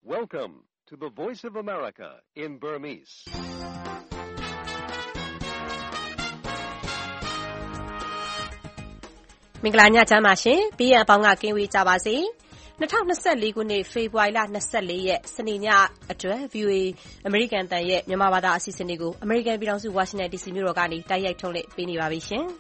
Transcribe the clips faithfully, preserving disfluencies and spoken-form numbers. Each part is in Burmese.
Welcome to the Voice of America in Burmese. ။မင်္ဂလာညချမ်းပါရှင်။ဘေးရန်အပေါင်းကကင်းဝေးကြပါစေ။၂၀၂၄ခုနှစ်ဖေဖော်ဝါရီလ၂၄ရက်စနေညအတွက် ဗွီအိုအေ အမေရိကန်အသံရဲ့မြန်မာဘာသာအစီအစဉ်တွေကိုအမေရိကန်ပြည်ထောင်စုဝါရှင်တန်ဒီစီမြို့တော်ကနေတိုက်ရိုက်ထုတ်လွှင့်ပေးနေပါပြီရှင်။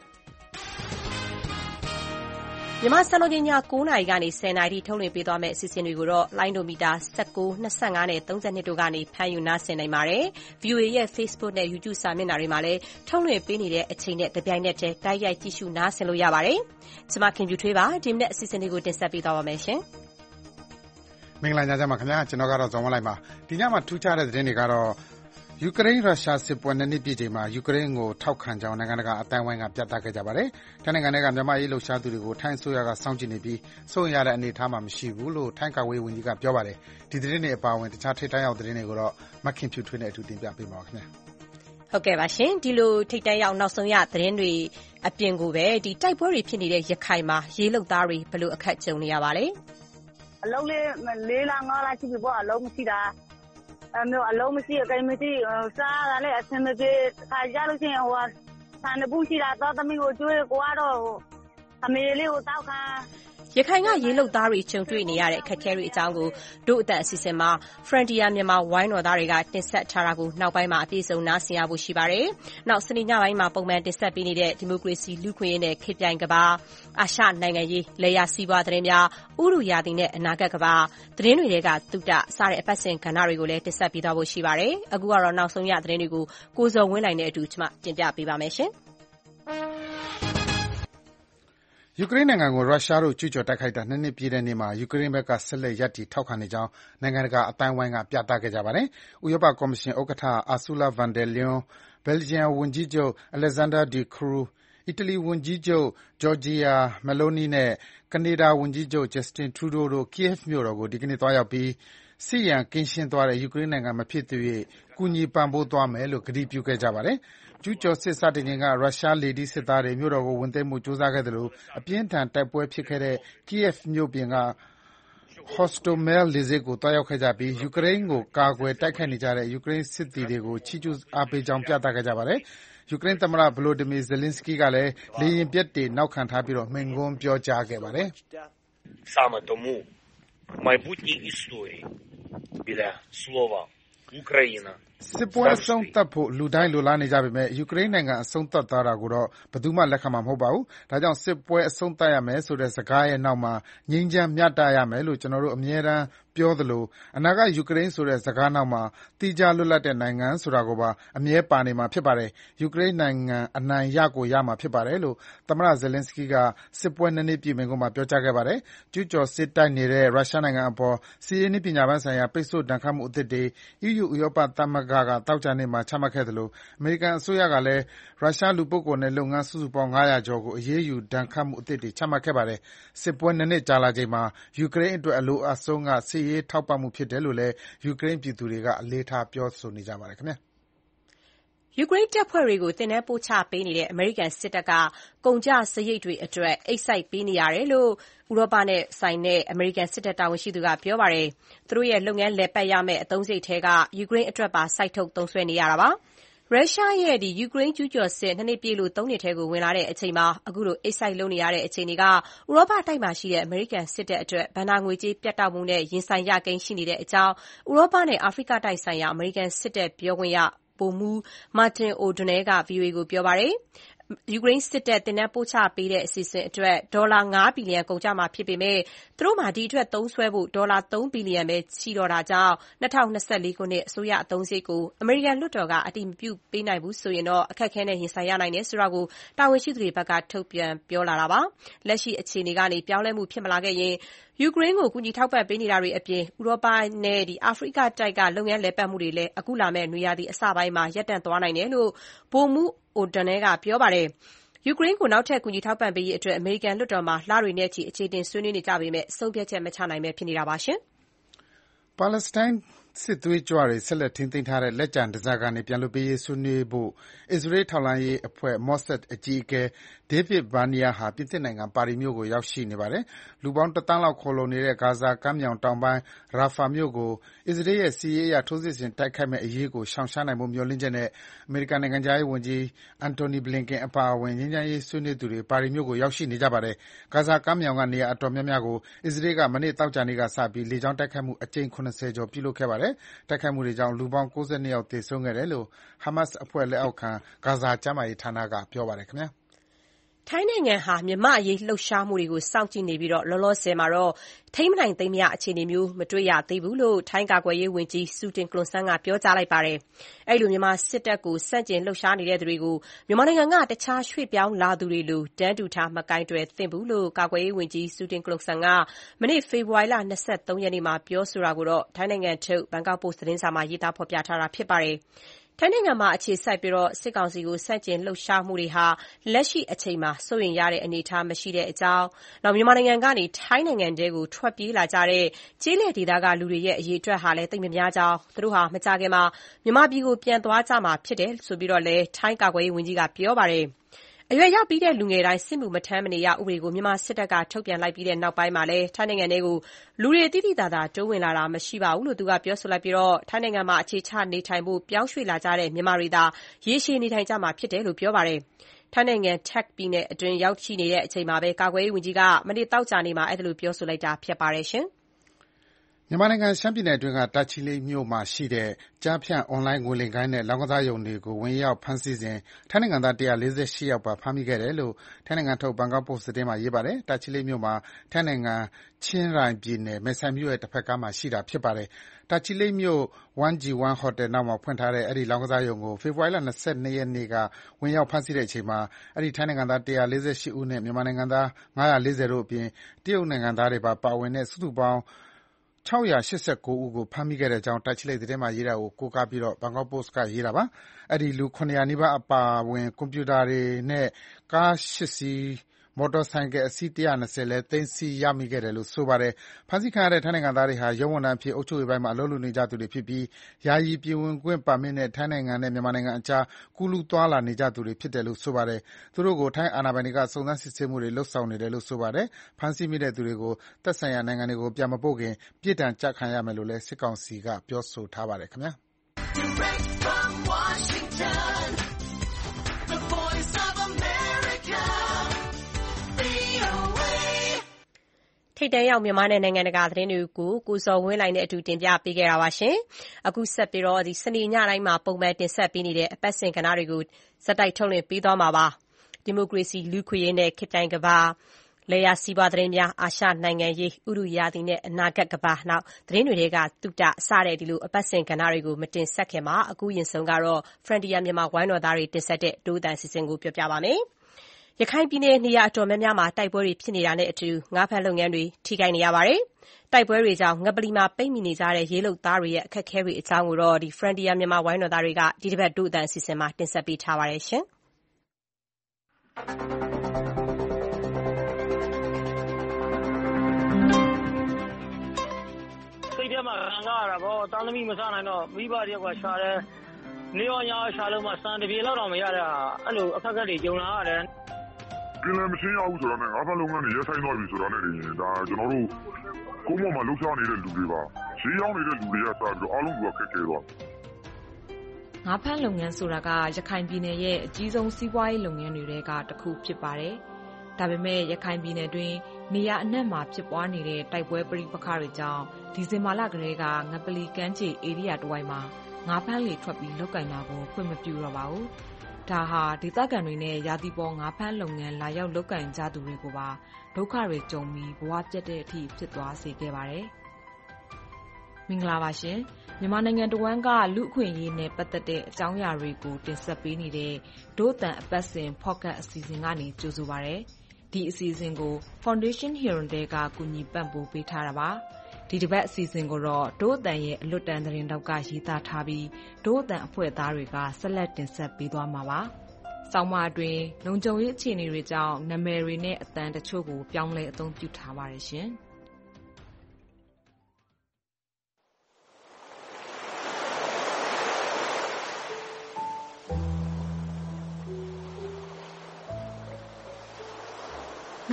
မြန်မာစံတော်ချိန်ည၉နာရီကနေ၁၀နာရီထိထုတ်လွှင့်ပေးသွားမယ့်အစီအစဉ်တွေကိုတော့လိုင်းဒိုမီတာ၁၉, ၂၅နဲ့၃၂တို့ကနေဖမ်းယူနားဆင်နိုင်ပါတယ်။ ဗွီအိုအေရဲ့ Facebook နဲ့ YouTube စာမျက်နှာတွေမှာလည်းထုတ်လွှင့်ပေးနေတဲ့အချိန်နဲ့တပြိုင်နက်တည်းတိုက်ရိုက်ကြည့်ရှုနားဆင်လို့ရပါတယ်။ကျွန်မခင်ဖြူထွေးပါဒီမနေ့အစီအစဉ်တွေကိုတင်ဆက်ပေးသွားပါမယ်ရှင်။မင်္ဂလာညချမ်းပါခင်ဗျာကျွန်တော်ကတော့ဇော်မလိုက်ပါဒီညမှာထူးခြားတဲ့သတင်းတွေကတော့ယူကရိန်းရုရှားစစ်ပွဲနှစ်နှစ်ပြည့်ချိန်မှာယူကရိန်းကိုထောက်ခံကြောင်းနိုင်ငံတကာအတိုင်းအဝိုင်းကပြသခဲ့ကြပါတယ်။ထိုင်းနိုင်ငံကမြန်မာရေးလှုပ်ရှားသူတွေကိုထိုင်းအစိုးရကစောင့်ကြည့်နေပြီးစိုးရိမ်ရတဲ့အနေအထားမှာမရှိဘူးလို့ထိုင်းကာကွယ်ရေးဝန်ကြီးကပြောပါတယ်။ဒီသတင်းတွေအပါအဝင်တခြားထိပ်တန်းရောက်သတင်းတွေကိုတော့မခင်ဖြူထွေးနဲ့အတူတင်ပြပေးပါမယ်ခင်ဗျာ။ဟုတ်ကဲ့ပါရှင်ဒီလိုထိပ်တန်းရောက်နောက်ဆုံးရသတင်းတွေအပြင်ကိုပဲဒီတိုက်ပွဲတွေဖြစ်နေတဲ့ရခိုင်မှာရေးလှုပ်သားတွေဘယ်လိုအခက်ကြုံနေရပါလဲ။အလုံးလေးလေးလားငါးလားရှိပြီပေါ့အလုံးမရှိတာအမျိုးအလုံးမရှိအကိမရှိစားရလဲအဆင်မပြေခါကြလို့ရှိရင်ဟိုဆန်ပူရှိတာတော့သမီးကိုကျွေးကိုကတော့အမေလေးကိုတောက်ခံရခိုင်ကရေးလှုပ်သားတွေခြုံတွေ့နေရတဲ့အခက်အခဲတွေအကြောင်းကိုတို့အသက်အစီအစဉ်မှာ Frontier မြန်မာဝိုင်းတော်သားတွေကတင်ဆက်ထားတာကိုနောက်ပိုင်းမှာအပြည့်စုံနားဆင်ရဖို့ရှိပါတယ်။နောက်စနေညပိုင်းမှာပုံမှန်တင်ဆက်ပေးနေတဲ့ဒီမိုကရေစီလူ့ခွင့်ရေးနဲ့ခေတ်ပြိုင်ကဘာအာရှနိုင်ငံရေးလေယာစီးပွားသတင်းများဥရုယာတီနဲ့အနာဂတ်ကဘာသတင်းတွေကသုတစတဲ့အပတ်စဉ်ကဏ္ဍတွေကိုလည်းတင်ဆက်ပေးသွားဖို့ရှိပါတယ်။အခုကတော့နောက်ဆုံးရသတင်းတွေကိုကိုဇော်ဝင်းနိုင်နဲ့အတူကျွန်မတင်ပြပေးပါမယ်ရှင်။ယူကရိန်းနိုင်ငံကိုရုရှားတို့ကျူးကျော်တိုက်ခိုက်တာနှစ်နှစ်ပြည့်တဲ့နေ့မှာယူကရိန်းဘက်ကဆက်လက်ရပ်တည်ထောက်ခံနေကြောင်းနိုင်ငံတကာအသိုင်းအဝိုင်းကပြသခဲ့ကြပါတယ်။ဥရောပကော်မရှင်ဥက္ကဋ္ဌ Ursula von der Leyen, ဘယ်လ်ဂျီယံဝန်ကြီးချုပ် Alexander De Croo, အီတလီဝန်ကြီးချုပ် Giorgia Meloni နဲ့ ကနေဒါဝန်ကြီးချုပ် Justin Trudeau တို့ Kyiv မြို့တော်ကိုဒီကနေ့သွားရောက်ပြီးစစ်ရန်ကင်းရှင်းသွားတဲ့ယူကရိန်းနိုင်ငံမဖြစ်သရွေ့ကူညီပံ့ပိုးသွားမယ်လို့ကတိပြုခဲ့ကြပါတယ်။ကျူးကျော်စစ်စတင်ချိန်ကရုရှားလေထီးစစ်သားတွေမြို့တော်ကိုဝင်သိမ်းဖို့ကြိုးစားခဲ့သလိုအပြင်းထန်တိုက်ပွဲဖြစ်ခဲ့တဲ့ Kyiv မြို့ပြင်က Hostomel လေဆိပ်ကိုသွားရောက်ခဲ့ကြပြီးယူကရိန်းကိုကာကွယ်တိုက်ခိုက်နေကြတဲ့ယူကရိန်းစစ်သည်တွေကိုချီးကျူးအားပေးကြောင်းပြသခဲ့ကြပါတယ်။ယူကရိန်းသမ္မတ Volodymyr Zelenskyy ကလည်းလေယာဉ်ပျက်တွေနောက်ခံထားပြီးမိန့်ခွန်းပြောကြားခဲ့ပါတယ်။ Саме тому в майбутній історії біля слова Україна စစ်ပွဲအဆုံးသတ်ဖို့လူတိုင်းလိုလားနေကြပေမဲ့ယူကရိန်းနိုင်ငံအဆုံးသတ်သွားတာကိုတော့ဘယ်သူမှလက်ခံမှာမဟုတ်ပါဘူး။ဒါကြောင့်စစ်ပွဲအဆုံးသတ်ရမယ်ဆိုတဲ့စကားရဲ့နောက်မှာငြိမ်းချမ်းမျှတရမယ်လို့ကျွန်တော်တို့အမြဲတမ်းပြောသလိုအနာဂတ်ယူကရိန်းဆိုတဲ့စကားနောက်မှာသီးခြားလွတ်လပ်တဲ့နိုင်ငံဆိုတာကိုပါအမြဲပါနေမှာဖြစ်ပါတယ်။ယူကရိန်းနိုင်ငံအနိုင်ရကိုရမှာဖြစ်ပါတယ်လို့သမ္မတ Zelenskyy ကစစ်ပွဲနှစ်နှစ်ပြည့်မိန့်ခွန်းမှာပြောကြားခဲ့ပါတယ်။ကျူးကျော်စစ်တိုက်နေတဲ့ရုရှားနိုင်ငံအပေါ်စစ်ရေးနည်းပညာပိုင်းဆိုင်ရာပိတ်ဆို့ဒဏ်ခတ်မှုအသစ်တွေ အီးယူ ဥရောပသမဂ္ဂကသောကြာနေ့မှာချမှတ်ခဲ့သလိုအမေရိကန်အစိုးရကလည်းရုရှားလူပုဂ္ဂိုလ်နဲ့လုပ်ငန်းစုစုပေါင်းငါးရာကျော်ကိုအရေးယူဒဏ်ခတ်မှုအသစ်တွေချမှတ်ခဲ့ပါတယ်။စစ်ပွဲနှစ်နှစ်ကြာလာချိန်မှာယူကရိန်းအတွက်အလိုအပ်ဆုံးကစစ်ရေးထောက်ပံ့မှုဖြစ်တယ်လို့လည်းယူကရိန်းပြည်သူတွေကအလေးထားပြောဆိုနေကြပါတယ်ခင်ဗျာ။ယူကရိန်းတပ်ဖွဲ့တွေကိုသင်တန်းပို့ချပေးနေတဲ့အမေရိကန်စစ်တပ်ကကုန်ကျစရိတ်တွေအတွက်အိတ်စိုက်ပေးနေရတယ်လို့ဥရောပနဲ့ဆိုင်တဲ့အမေရိကန်စစ်တပ်တာဝန်ရှိသူကပြောပါတယ်။သူတို့ရဲ့လုပ်ငန်းလည်ပတ်ရမယ့်အသုံးစရိတ်ထဲကယူကရိန်းအတွက်ပါစိုက်ထုတ်သုံးစွဲနေရတာပါ။ရုရှားရဲ့ဒီယူကရိန်းကျူးကျော်စစ်နှစ်နှစ်ပြည့်လို့သုံးနှစ်ထဲကိုဝင်လာတဲ့အချိန်မှာအခုလိုအိတ်စိုက်လုပ်နေရတဲ့အခြေအနေကဥရောပတိုက်မှာရှိတဲ့အမေရိကန်စစ်တပ်အတွက်ဘဏ္ဍာငွေကြေးပြတ်တောက်မှုနဲ့ရင်ဆိုင်ရကိန်းရှိနေတဲ့အကြောင်းဥရောပနဲ့အာဖရိကတိုက်ဆိုင်ရာအမေရိကန်စစ်တပ်ပြောခွင့်ရဗိုလ်မှူး Martin O'Donnell က ဗွီအိုအေကိုပြောပါတယ်။ယူကရိန်းစစ်တပ်သင်တန်းပို့ချပေးတဲ့အစီအစဉ်အတွက်ဒေါ်လာငါးဘီလီယံကုန်ကျမှာဖြစ်ပေမဲ့သူတို့မှာဒီအတွက်သုံးစွဲဖို့ဒေါ်လာသုံးဘီလီယံပဲရှိတော့တာကြောင့်၂၀၂၄ခုနှစ်အစိုးရအသုံးစရိတ်ကိုအမေရိကန်လွှတ်တော်ကအတည်မပြုပေးနိုင်ဘူးဆိုရင်တော့အခက်အခဲနဲ့ရင်ဆိုင်ရနိုင်တယ်ဆိုတာကိုတာဝန်ရှိသူတွေဘက်ကထုတ်ပြန်ပြောလာတာပါ။လက်ရှိအခြေအနေကနေပြောင်းလဲမှုဖြစ်မလာခဲ့ရင်ယူကရိန်းကိုကူညီထောက်ပံ့ပေးနေတာတွေအပြင်ဥရောပနဲ့ဒီအာဖရိကတိုက်ကလုပ်ငန်းလည်ပတ်မှုတွေလည်းအခုလာမယ့်နွေရာသီအစပိုင်းမှာရပ်တန့်သွားနိုင်တယ်လို့ဗိုလ်မှူး O'Donnell ကပြောပါတယ်။ယူကရိန်းကိုနောက်ထပ်ကူညီထောက်ပံ့ပေးရေးအတွက်အမေရိကန်လွှတ်တော်မှာလတွေနဲ့ချီအခြေတင်ဆွေးနွေးနေကြပေမဲ့ဆုံးဖြတ်ချက်မချနိုင်ပဲဖြစ်နေတာပါရှင်။ပါလက်စတိုင်းစစ်သွေးကြွတွေဆက်လက်ထိန်းသိမ်းထားတဲ့လက်ကျန်ဓားစာခံတွေပြန်လွှတ်ပေးရေးဆွေးနွေးဖို့အစ္စရေးထောက်လှမ်းရေးအဖွဲ့ Mossad အကြီးအကဲ David Barnea ဟာပြင်သစ်နိုင်ငံပါရီမြို့ကိုရောက်ရှိနေပါတယ်။လူပေါင်းတသန်းလောက်ခိုလှုံနေတဲ့ဂါဇာကမ်းမြောင်တောင်ပိုင်း Rafah မြို့ကိုအစ္စရေးရဲ့စစ်ရေးအရထိုးစစ်ဆင်တိုက်ခိုက်မယ့်အရေးကိုရှောင်ရှားနိုင်ဖို့မျှော်လင့်ချက်နဲ့အမေရိကန်နိုင်ငံခြားရေးဝန်ကြီး Antony Blinken အပါအဝင်ငြိမ်းချမ်းရေးဆွေးနွေးသူတွေပါရီမြို့ကိုရောက်ရှိနေကြပါတယ်။ဂါဇာကမ်းမြောင်ကနေရာအတော်များများကိုအစ္စရေးကမနေ့သောကြာနေ့ကစပြီးလေကြောင်းတိုက်ခိုက်မှုအကြိမ်၇၀ကျော်ပြုလုပ်ခဲ့ပါတယ်။တိုက်ခိုက်မှုတွေကြောင့်လူပေါင်း၉၂ယောက်သေဆုံးခဲ့တယ်လို့ Hamas အဖွဲ့လက်အောက်ခံဂါဇာကျန်းမာရေးဌာနကပြောပါတယ်။ထိုင်းနိုင်ငံဟာမြန်မာ့အရေးလှုပ်ရှားမှုတွေကိုစောင့်ကြည့်နေပြီးလောလောဆယ်မှာတော့ထိန်းမနိုင်သိမ်းမရအခြေအနေမျိုးမတွေ့ရသေးဘူးလို့ထိုင်းကာကွယ်ရေးဝန်ကြီး Sutin Klungsang ကပြောကြားလိုက်ပါတယ်။အဲဒီလိုမြန်မာစစ်တပ်ကိုဆန့်ကျင်လှုပ်ရှားနေတဲ့သူတွေကိုမြန်မာနိုင်ငံကတခြားရွှေ့ပြောင်းလာသူတွေလိုတန်းတူထားမကိုင်တွယ်သင့်ဘူးလို့ကာကွယ်ရေးဝန်ကြီး Sutin Klungsang ကမနေ့ဖေဖော်ဝါရီလ၂၃ရက်နေ့မှာပြောဆိုတာကိုတော့ထိုင်းနိုင်ငံထုတ်ဘန်ကောက်ပို့စ်သတင်းစာမှာရေးသားဖော်ပြထားတာဖြစ်ပါတယ်။ထိုင်းနိုင်ငံမှာအခြေစိုက်ပြီးစစ်ကောင်စီကိုဆန့်ကျင်လှုပ်ရှားမှုတွေဟာလက်ရှိအချိန်မှာစိုးရိမ်ရတဲ့အနေအထားမရှိတဲ့အကြောင်းနောက်မြန်မာနိုင်ငံကနေထိုင်းနိုင်ငံထဲကိုထွက်ပြေးလာကြတဲ့ကျေးလက်ဒေသကလူတွေရဲ့အရေးအတွက်ဟာလည်းသိပ်မများကြောင်းသူတို့ဟာမကြခင်မှာမြန်မာပြည်ကိုပြန်သွားကြမှာဖြစ်တယ်ဆိုပြီးတော့လည်းထိုင်းကာကွယ်ရေးဝန်ကြီးကပြောပါတယ်။အရွယ်ရောက်ပြီးတဲ့လူငယ်တိုင်းစစ်မှုမထမ်းမနေရဥပဒေကိုမြန်မာစစ်တပ်ကထုတ်ပြန်လိုက်ပြီးတဲ့နောက်ပိုင်းမှာလည်းထိုင်းနိုင်ငံထဲကိုလူတွေတိတိတသာတိုးဝင်လာတာမရှိပါဘူးလို့သူကပြောဆိုလိုက်ပြီးတော့ထိုင်းနိုင်ငံမှာအခြေချနေထိုင်ဖို့ပြောင်းရွှေ့လာကြတဲ့မြန်မာတွေသာရေရှည်နေထိုင်ကြမှာဖြစ်တယ်လို့ပြောပါတယ်။ထိုင်းနိုင်ငံ Tak ပြည်နယ်အတွင်းရောက်ရှိနေတဲ့အချိန်မှာပဲကာကွယ်ရေးဝန်ကြီးကမနေ့သောကြာနေ့မှာအဲ့ဒါလိုပြောဆိုလိုက်တာဖြစ်ပါတယ်ရှင်။မြန်မာနိုင်ငံရှမ်းပြည်နယ်အတွင်းကတာချီလိတ်မြို့မှာရှိတဲ့ကျားဖြန့်အွန်လိုင်းငွေလိမ်ဂိုဏ်းနဲ့လောင်းကစားရုံတွေကိုဝင်ရောက်ဖမ်းဆီးစဉ်ထိုင်းနိုင်ငံသား၁၄၈ယောက်ပါဖမ်းမိခဲ့တယ်လို့ထိုင်းနိုင်ငံထုတ်ဘန်ကောက်ပို့စ်သတင်းမှာရေးပါတယ်။တာချီလိတ်မြို့မှာထိုင်းနိုင်ငံချင်းရိုင်ပြည်နယ်မယ်ဆိုင်မြို့ရဲ့တစ်ဖက်ကမ်းမှာရှိတာဖြစ်ပါတယ်။တာချီလိတ်မြို့ one G one ဟိုတယ်နောက်မှာဖွင့်ထားတဲ့အဲဒီလောင်းကစားရုံကိုဖေဖော်ဝါရီလ၂၂ရက်နေ့ကဝင်ရောက်ဖမ်းဆီးတဲ့အချိန်မှာအဲဒီထိုင်းနိုင်ငံသား၁၄၈ဦးနဲ့မြန်မာနိုင်ငံသား၅၄၀တို့အပြင်တရုတ်နိုင်ငံသားတွေပါပါဝင်တဲ့စုစုပေါင်း၆၈၉ဦးကိုဖမ်းမိခဲ့တဲ့အကြောင်းတာချီလိတ်သတင်းမှာရေးတာကိုကိုးကားပြီးဘန်ကောက်ပို့စ်ကရေးတာပါ။အဲဒီလူ၇၀၀နီးပါးအပါအဝင်ကွန်ပျူတာတွေနဲ့ကား၈စီးမော်တော်ဆိုင်ကယ်အစီး၁၂၀လည်းသိမ်းဆည်းရမိခဲ့တယ်လို့ဆိုပါတယ်။ဖမ်းဆီးခံရတဲ့ထိုင်းနိုင်ငံသားတွေဟာရုံးဝန်ထမ်းအဖြစ်အုပ်ချုပ်ရေးပိုင်းမှာအလုပ်လုပ်နေကြသူတွေဖြစ်ပြီးယာယီပြည်ဝင်ခွင့်ပါမစ်နဲ့ထိုင်းနိုင်ငံနဲ့မြန်မာနိုင်ငံအကြားကူးလူးသွားလာနေကြသူတွေဖြစ်တယ်လို့ဆိုပါတယ်။သူတို့ကိုထိုင်းအာဏာပိုင်တွေကစုံစမ်းစစ်ဆေးမှုတွေလုပ်ဆောင်နေတယ်လို့ဆိုပါတယ်။ဖမ်းဆီးမိတဲ့သူတွေကိုသက်ဆိုင်ရာနိုင်ငံတွေကိုပြန်မပို့ခင်ပြစ်ဒဏ်ကျခံရမယ်လို့လည်းစစ်ကောင်စီကပြောဆိုထားပါတယ်ခင်ဗျာ။ထိပ်တန်းရောက်မြန်မာနဲ့နိုင်ငံတကာသတင်းတွေကိုကိုဇော်ဝင်းလှိုင်နဲ့အတူတင်ပြပေးခဲ့တာပါရှင်။အခုဆက်ပြီးတော့ဒီစနေညတိုင်းမှာပုံမှန်တင်ဆက်ပေးနေတဲ့အပတ်စဉ်ကဏ္ဍတွေကိုဇက်တိုက်ထုတ်လွှင့်ပေးသွားမှာပါ။ဒီမိုကရေစီလူခွေရေးနဲ့ခေတ်တိုင်းကဘာလယ်ယာစီးပွားသတင်းများအာရှနိုင်ငံရေးဥတုရာသီနဲ့အနာဂတ်ကဘာနောက်သတင်းတွေကတုတစတဲ့ဒီလိုအပတ်စဉ်ကဏ္ဍတွေကိုမတင်ဆက်ခင်မှာအခုရင်ဆုံးကတော့ Frontier မြန်မာဝိုင်းတော်သားတွေတင်ဆက်တဲ့ဒိုးတန်စီစဉ်ကိုပြောပြပါမယ်။ရခိုင်ပြည်နယ်နေရာအတော်များများမှာတိုက်ပွဲတွေဖြစ်နေတာနဲ့အတူငါးဖမ်းလုပ်ငန်းတွေထိခိုက်နေရပါတယ်။တိုက်ပွဲတွေကြောင့်ငပလီမှာပိတ်မိနေကြတဲ့ရေးလုပ်သားတွေရဲ့အခက်အခဲတွေအကြောင်းကိုတော့ဒီ Frontier မြန်မာဝိုင်းတော်သားတွေကဒီတစ်ပတ်ဒိုးတန်စီစဉ်မှာတင်ဆက်ပေးထားပါတယ်ရှင်။စိတ်ထဲမှာခံစားရတာပေါ့တန်းသမီးမစားနိုင်တော့မိဘတယောက်ကရှာတယ်နေရောညာရှာလို့မှစံတပြေလောက်တော့မရတဲ့အဲ့လိုအခက်အခဲတွေကြုံလာရတယ်ကင်းလည်းမရှင်းရဘူးဆိုတာနဲ့ငါးဖက်လုံးကနေရက်ဆိုင်သွားပြီဆိုတာနဲ့ဒါကျွန်တော်တို့ကိုမောမှာလှုပ်ရှားနေတဲ့လူတွေပါရေးရောက်နေတဲ့လူတွေကစပြီးတော့အားလုံးကခက်ခဲသွားငါးဖမ်းလုပ်ငန်းဆိုတာကရခိုင်ပြည်နယ်ရဲ့အကြီးဆုံးစီးပွားရေးလုပ်ငန်းတွေကတစ်ခုဖြစ်ပါတယ်။ဒါပေမဲ့ရခိုင်ပြည်နယ်တွင်နေရာအနှံ့မှာဖြစ်ပွားနေတဲ့တိုက်ပွဲပဋိပက္ခတွေကြောင့်ဒီဇင်ဘာလကလေးကငပလီကမ်းခြေဧရိယာတစ်ဝိုက်မှာငါးဖမ်းလေထွက်ပြီးလောက်ကင်တာကိုဖွင့်မပြတော့ပါဘူး။ဒါဟာဒေသခံတွေနဲ့ရာသီပေါ်ငါးဖမ်းလုပ်ငန်းလာရောက်လောက်ကင်ကြသူတွေကိုပါဒုက္ခတွေကြုံပြီးဘဝပြတ်တဲ့အထိဖြစ်သွားစေခဲ့ပါတယ်။မင်္ဂလာပါရှင်။မြန်မာနိုင်ငံတဝန်းကလူအခွင့်အရေးနဲ့ပတ်သက်တဲ့အကြောင်းအရာတွေကိုတင်ဆက်ပေးနေတဲ့ဒို့အတန်အပတ်စဉ် podcast အစီအစဉ်ကနေကြိုဆိုပါရစေ။ဒီအစီအစဉ်ကို Foundation Hero တဲကကူညီပံ့ပိုးပေးထားတာပါ။ဒီတစ်ပတ်အစီအစဉ်ကိုတော့ဒို့အတန်ရဲ့အလွတ်တန်သတင်းတောက်ကရေးသားထားပြီးဒို့အတန်အဖွဲ့သားတွေကဆက်လက်တင်ဆက်ပေးသွားမှာပါ။ဆောင်းပါးအတွင်းလုံခြုံရေးအခြေအနေတွေကြောင့်နာမည်တွေနဲ့အတန်တချို့ကိုပြောင်းလဲအသုံးပြုထားပါတယ်ရှင်။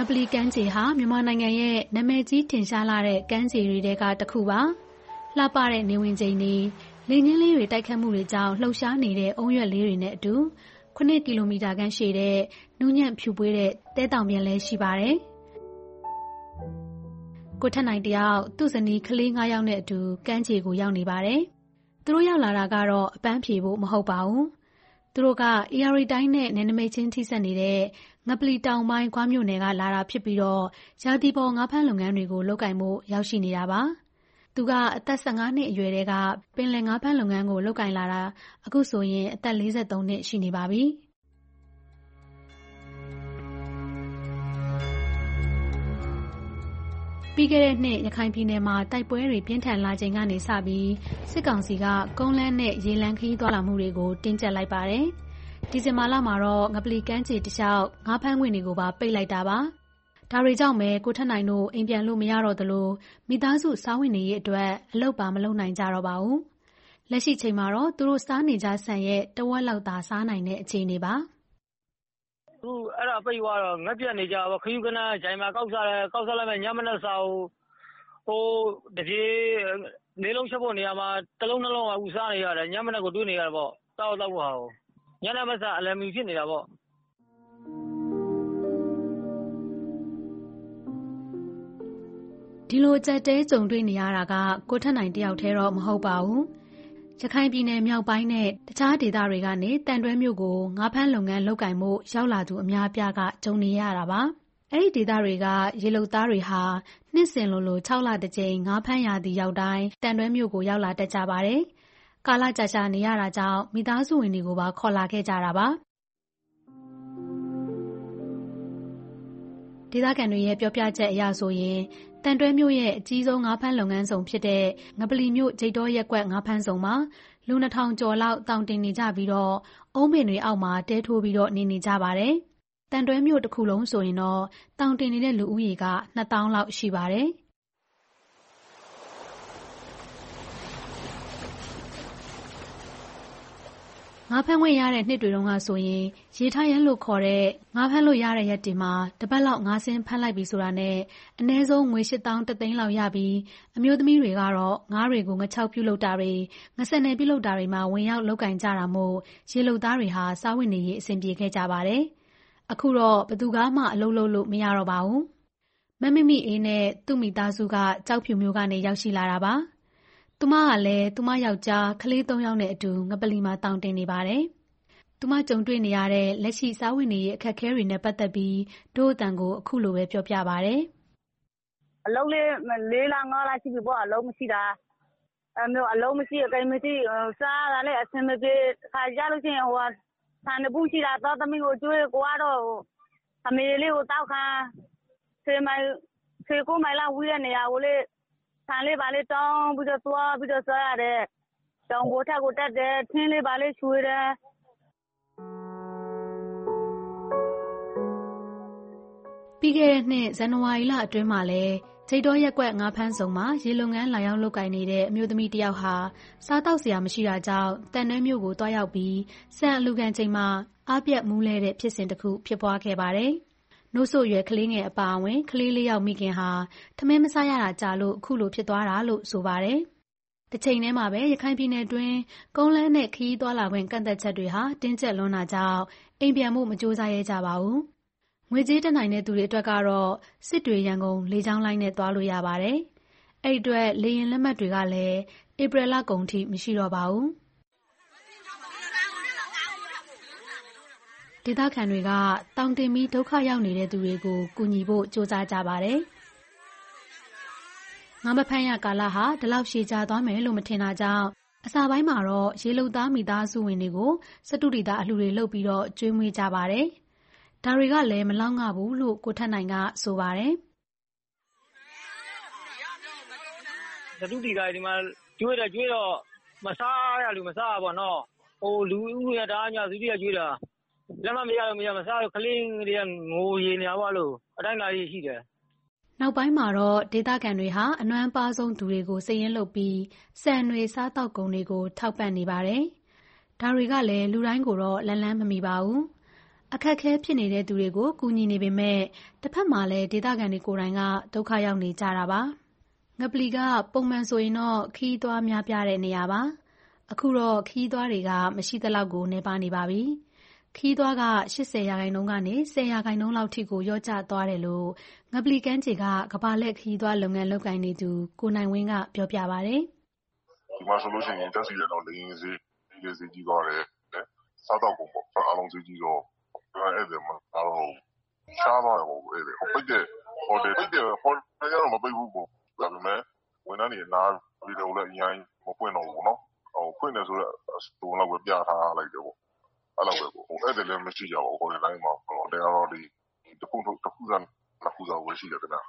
ပလီကမ်းခြေဟာမြန်မာနိုင်ငံရဲ့နာမည်ကြီးထင်ရှားလာတဲ့ကမ်းခြေတွေထဲကတစ်ခုပါလှပတဲ့နေဝင်ချိန်တွေလေငင်းလေးတွေတိုက်ခတ်မှုတွေကြောင့်လှုပ်ရှားနေတဲ့အုံရွက်လေးတွေနဲ့အတူခုနှစ်ကီလိုမီတာခန့်ရှည်တဲ့နူးညံ့ဖြူပွေးတဲ့တဲတောင်ပြန်လည်းရှိပါတယ်ကိုထက်နိုင်တယောက်သူ့ဇနီးကလေး၅ယောက်နဲ့အတူကမ်းခြေကိုရောက်နေပါတယ်သူတို့ရောက်လာတာကတော့အပန်းဖြေဖို့မဟုတ်ပါဘူးသူတို့ကအေရီတိုင်းနဲ့နယ်နိမိတ်ချင်းထိစပ်နေတဲ့ငပလီတောင်ပိုင်းကွာမြို့နယ်ကလာတာဖြစ်ပြီးတော့ရာသီပေါ်ငါးဖမ်းလုပ်ငန်းတွေကိုလုပ်ကင်ဖို့ရောက်ရှိနေတာပါသူကအသက်၁၅နှစ်အရွယ်တည်းကပင်လယ်ငါးဖမ်းလုပ်ငန်းကိုလုပ်ကင်လာတာအခုဆိုရင်အသက်၄၃နှစ်ရှိနေပါပြီပြီးခဲ့တဲ့နှစ်ရခိုင်ပြည်နယ်မှာတိုက်ပွဲတွေပြင်းထန်လာချိန်ကနေစပြီးစစ်ကောင်စီကကုန်းလမ်းနဲ့ရေလမ်းခရီးသွားလာမှုတွေကိုတင်းကျပ်လိုက်ပါတယ်။ဒီဇင်ဘာလမှာတော့ငပလီကမ်းခြေတစ်လျှောက်ငါးဖမ်းခွင့်တွေကိုပါပိတ်လိုက်တာပါ။ဒါတွေကြောင့်ပဲကိုထက်နိုင်တို့အိမ်ပြန်လို့မရတော့သလိုမိသားစုစားဝင်နေရေးအတွက်အလုပ်ပါမလုပ်နိုင်ကြတော့ပါဘူး။လက်ရှိချိန်မှာတော့သူတို့စားနေကြဆန်ရဲ့တဝက်လောက်သာစားနိုင်တဲ့အခြေအနေပါ။သူအဲ့ဒါပိတ်သွားတော့ငက်ပြက်နေကြပါခယူကနာဂျိုင်မှာကောက်စားတယ်ကောက်စားလိုက်မယ်ညမနဲ့စားဟိုတပြေနေလုံးချက်ဖို့နေရာမှာတလုံးနှလုံးကဥစားနေရတယ်ညမနဲ့ကိုတွေးနေရတော့တောက်တော့ဟာညနေမစားအလမီဖြစ်နေတာပေါ့ဒီလိုကြက်တဲကြုံတွေ့နေရတာကကိုထက်နိုင်တယောက်တည်းတော့မဟုတ်ပါဘူးရခိုင်ပြည်နယ်မြောက်ပိုင်းနဲ့တခြားဒေသတွေကနေတန်တွဲမြို့ကိုငါးဖမ်းလုပ်ငန်းလုပ်ကင်မှုရောက်လာသူအများအပြားကကြုံနေရတာပါအဲ့ဒီဒေသတွေကရေလုံသားတွေဟာနှစ်စဉ်လိုလို၆လတစ်ကြိမ်ငါးဖမ်းရာသီရောက်တိုင်းတန်တွဲမြို့ကိုရောက်လာတတ်ကြပါတယ်ကာလကြာကြာနေရတာကြောင့်မိသားစုဝင်တွေကိုပါခေါ်လာခဲ့ကြတာပါဒေသခံတွေရဲ့ပြောပြချက်အရဆိုရင်တန်တွဲမြို့ရဲ့အကြီးဆုံးငါးဖမ်းလုပ်ငန်းဆောင်ဖြစ်တဲ့ငပလီမြို့ဂျိတ်တော်ရက်ကွက်ငါးဖမ်းဆောင်မှာလူနှစ်ထောင်ကျော်လောက်တောင်တင်နေကြပြီးတော့အုံးပင်တွေအောက်မှာတဲထိုးပြီးတော့နေနေကြပါတယ်။တန်တွဲမြို့တစ်ခုလုံးဆိုရင်တော့တောင်တင်နေတဲ့လူဦးရေကနှစ်သောင်းလောက်ရှိပါတယ်။ငါးဖမ်းခွင့်ရတဲ့နှစ်တွေတုန်းကဆိုရင်ရေထားရမ်းလို့ခေါ်တဲ့ငါးဖမ်းလို့ရတဲ့ရက်တွေမှာတပတ်လောက်ငါးစင်းဖမ်းလိုက်ပြီဆိုတာနဲ့အနည်းဆုံးငွေရှစ်သောင်းတစ်သိန်းလောက်ရပြီးအမျိုးသမီးတွေကတော့ငါးတွေကိုငချောက်ပြုတ်လုပ်တာတွေငဆန်နယ်ပြုတ်လုပ်တာတွေမှာဝင်ရောက်လုပ်ကင်ကြတာမို့ရေလုပ်သားတွေဟာစားဝတ်နေရေးအဆင်ပြေခဲ့ကြပါတယ်။အခုတော့ဘသူကမှအလုပ်လုပ်လို့မရတော့ပါဘူး။မမမိအေးနဲ့သူ့မိသားစုကကြောက်ဖြူမျိုးကနေရောက်ရှိလာတာပါ။သူမကလည်းသူမယောက်ျားကလေးသုံးယောက်နဲ့အတူငပလီမှာတောင်တင်နေပါတယ်။သူမကြုံတွေ့နေရတဲ့လက်ရှိစားဝင်နေရေးအခက်အခဲတွေနဲ့ပတ်သက်ပြီးဒို့အတန်ကိုအခုလိုပဲပြောပြပါတယ်။အလုံးလေးလေးလားငါးလားရှိပြီပေါ့အလုံးမရှိတာ။အမျိုးအလုံးမရှိအကိမ်းမရှိစားတာလည်းအဆင်မပြေခါကြလို့ရှိရင်ဟိုဆန်တပူရှိတာတော့သမီးကိုကျွေးကိုကတော့အမေလေးကိုတောက်ခံဆေးမိုင်ဆေးကိုမိုင်လာဝီးတဲ့နေရာကိုလေဆန်လေးပါလေးတောင်းပြီးတော့သွားပြီးတော့စားရတယ်တောင်ကိုထက်ကိုတက်တယ်ထင်းလေးပါလေးချွေတယ်ပြီးခဲ့တဲ့နှစ်ဇန်နဝါရီလအတွင်းမှာလဲဂျိတ်တော်ရက်ကွက်ငါးဖမ်းဆောင်မှာရေလုံငန်းလာရောက်လုပ်ကင်နေတဲ့အမျိုးသမီးတစ်ယောက်ဟာစားတောက်စရာမရှိတာကြောင့်တန်နှဲမြို့ကိုတွားရောက်ပြီးဆန်အလူကန်ချိန်မှာအားပြတ်မူးလဲတဲ့ဖြစ်စဉ်တစ်ခုဖြစ်ပွားခဲ့ပါတယ်။နို့ဆိုရွယ်ကလေးငယ်အပါအဝင်ကလေးလေးယောက်မိခင်ဟာထမင်းမစားရတာကြာလို့အခုလိုဖြစ်သွားတာလို့ဆိုပါတယ်။တစ်ချိန်တည်းမှာပဲရခိုင်ပြည်နယ်တွင်းကုန်းလမ်းနဲ့ခရီးသွားလာခွင့်ကန့်သတ်ချက်တွေဟာတင်းကျပ်လွန်းတာကြောင့်အိမ်ပြန်မှုမကြိုးစားရဲကြပါဘူး။ငွေကြေးတက်နိုင်တဲ့သူတွေအတွက်ကတော့စစ်တွေရန်ကုန်လေကြောင်းလိုင်းနဲ့သွားလို့ရပါတယ်။အဲ့ဒီအတွက်လေယာဉ်လက်မှတ်တွေကလည်းဧပြီလကုန်ထိမရှိတော့ပါဘူး။ဒေသခံတွေကတောင်တင်ပြီးဒုက္ခရောက်နေတဲ့သူတွေကိုကူညီဖို့ကြိုးစားကြပါတယ်။ငါးမဖမ်းရကာလဟာဒီလောက်ရှည်ကြာသွားမယ်လို့မထင်တာကြောင့်အစာပိုင်းမှာတော့ရေလုံသားမိသားစုဝင်တွေကိုစတုဒီတာအလှူတွေလုပ်ပြီးတော့ကျွေးမွေးကြပါတယ်။ဒါတွေကလည်းမလောက်ငှဘူးလို့ကိုထက်နိုင်ကဆိုပါတယ်။စတုဒီတာဒီမှာကျွေးတယ်ကျွေးတော့မစားရလို့မစားပါတော့။ဟိုလူဦးရတာညာစုတိကကျွေးတာလက်မမရလို့မရမစားလို့ကလေးတွေကငိုရည်နေပါလို့အတိုင်းလာကြီးရှိတယ်။နောက်ပိုင်းမှာတော့ဒေသခံတွေဟာအနွမ်းပါဆုံးသူတွေကိုစည်ရင်းလုပ်ပြီးစံတွေစားတောက်ကုန်တွေကိုထောက်ပံ့နေပါတယ်။ဒါတွေကလည်းလူတိုင်းကိုတော့လန်းလန်းမမီပါဘူးအခက်အခဲဖြစ်နေတဲ့သူတွေကိုကူညီနေပေမဲ့တစ်ဖက်မှာလည်းဒေသခံတွေကိုယ်တိုင်ကဒုက္ခရောက်နေကြတာပါ။ငပလီကပုံမှန်ဆိုရင်တော့ခရီးသွားများပြားတဲ့နေရာပါ။အခုတော့ခရီးသွားတွေကမရှိသလောက်ကိုနည်းပါးနေပါပြီ။ခရီးသွားက၈၀ရာခိုင်နှုန်းကနေ၁၀ရာခိုင်နှုန်းလောက်ထိကိုလျော့ကျသွားတယ်လို့ငပလီကမ်းခြေကကမ္ဘာလှည့်ခရီးသွားလုပ်ငန်းလုပ်ကိုင်နေသူကိုနိုင်ဝင်းကပြောပြပါတယ်။ဒီမှာဆိုလို့ရှိရင်တက်စီရတော့လေရင်စေးလေစေးကြီးသွားတယ်။စားတော့ကုန်ပေါ့အားလုံးစေးကြီးတော့အဲ့ဒါမှတော့ရှားတော့ဟိုအဲ့ဒါပိတ်တဲ့ဟိုတယ်ပိတ်တဲ့ဟိုတယ်ကတော့မပိတ်ဘူးပေါ့ဒါပေမဲ့ဝန်ထမ်းတွေနားပြီးတော့လည်းအရင်မဖွင့်တော့ဘူးနော်ဟိုဖွင့်တယ်ဆိုတော့ဟိုလောက်ပဲပြထားလိုက်တယ်ပေါ့အဲ့လောက်ပဲပေါ့ဟိုအဲ့ဒါလည်းမရှိကြဘူးဟိုတယ်တိုင်းမှာဟိုတယ်ကတော့ဒီတခုတခုစံတခုစံဝယ်ရှိတယ်ခင်ဗျ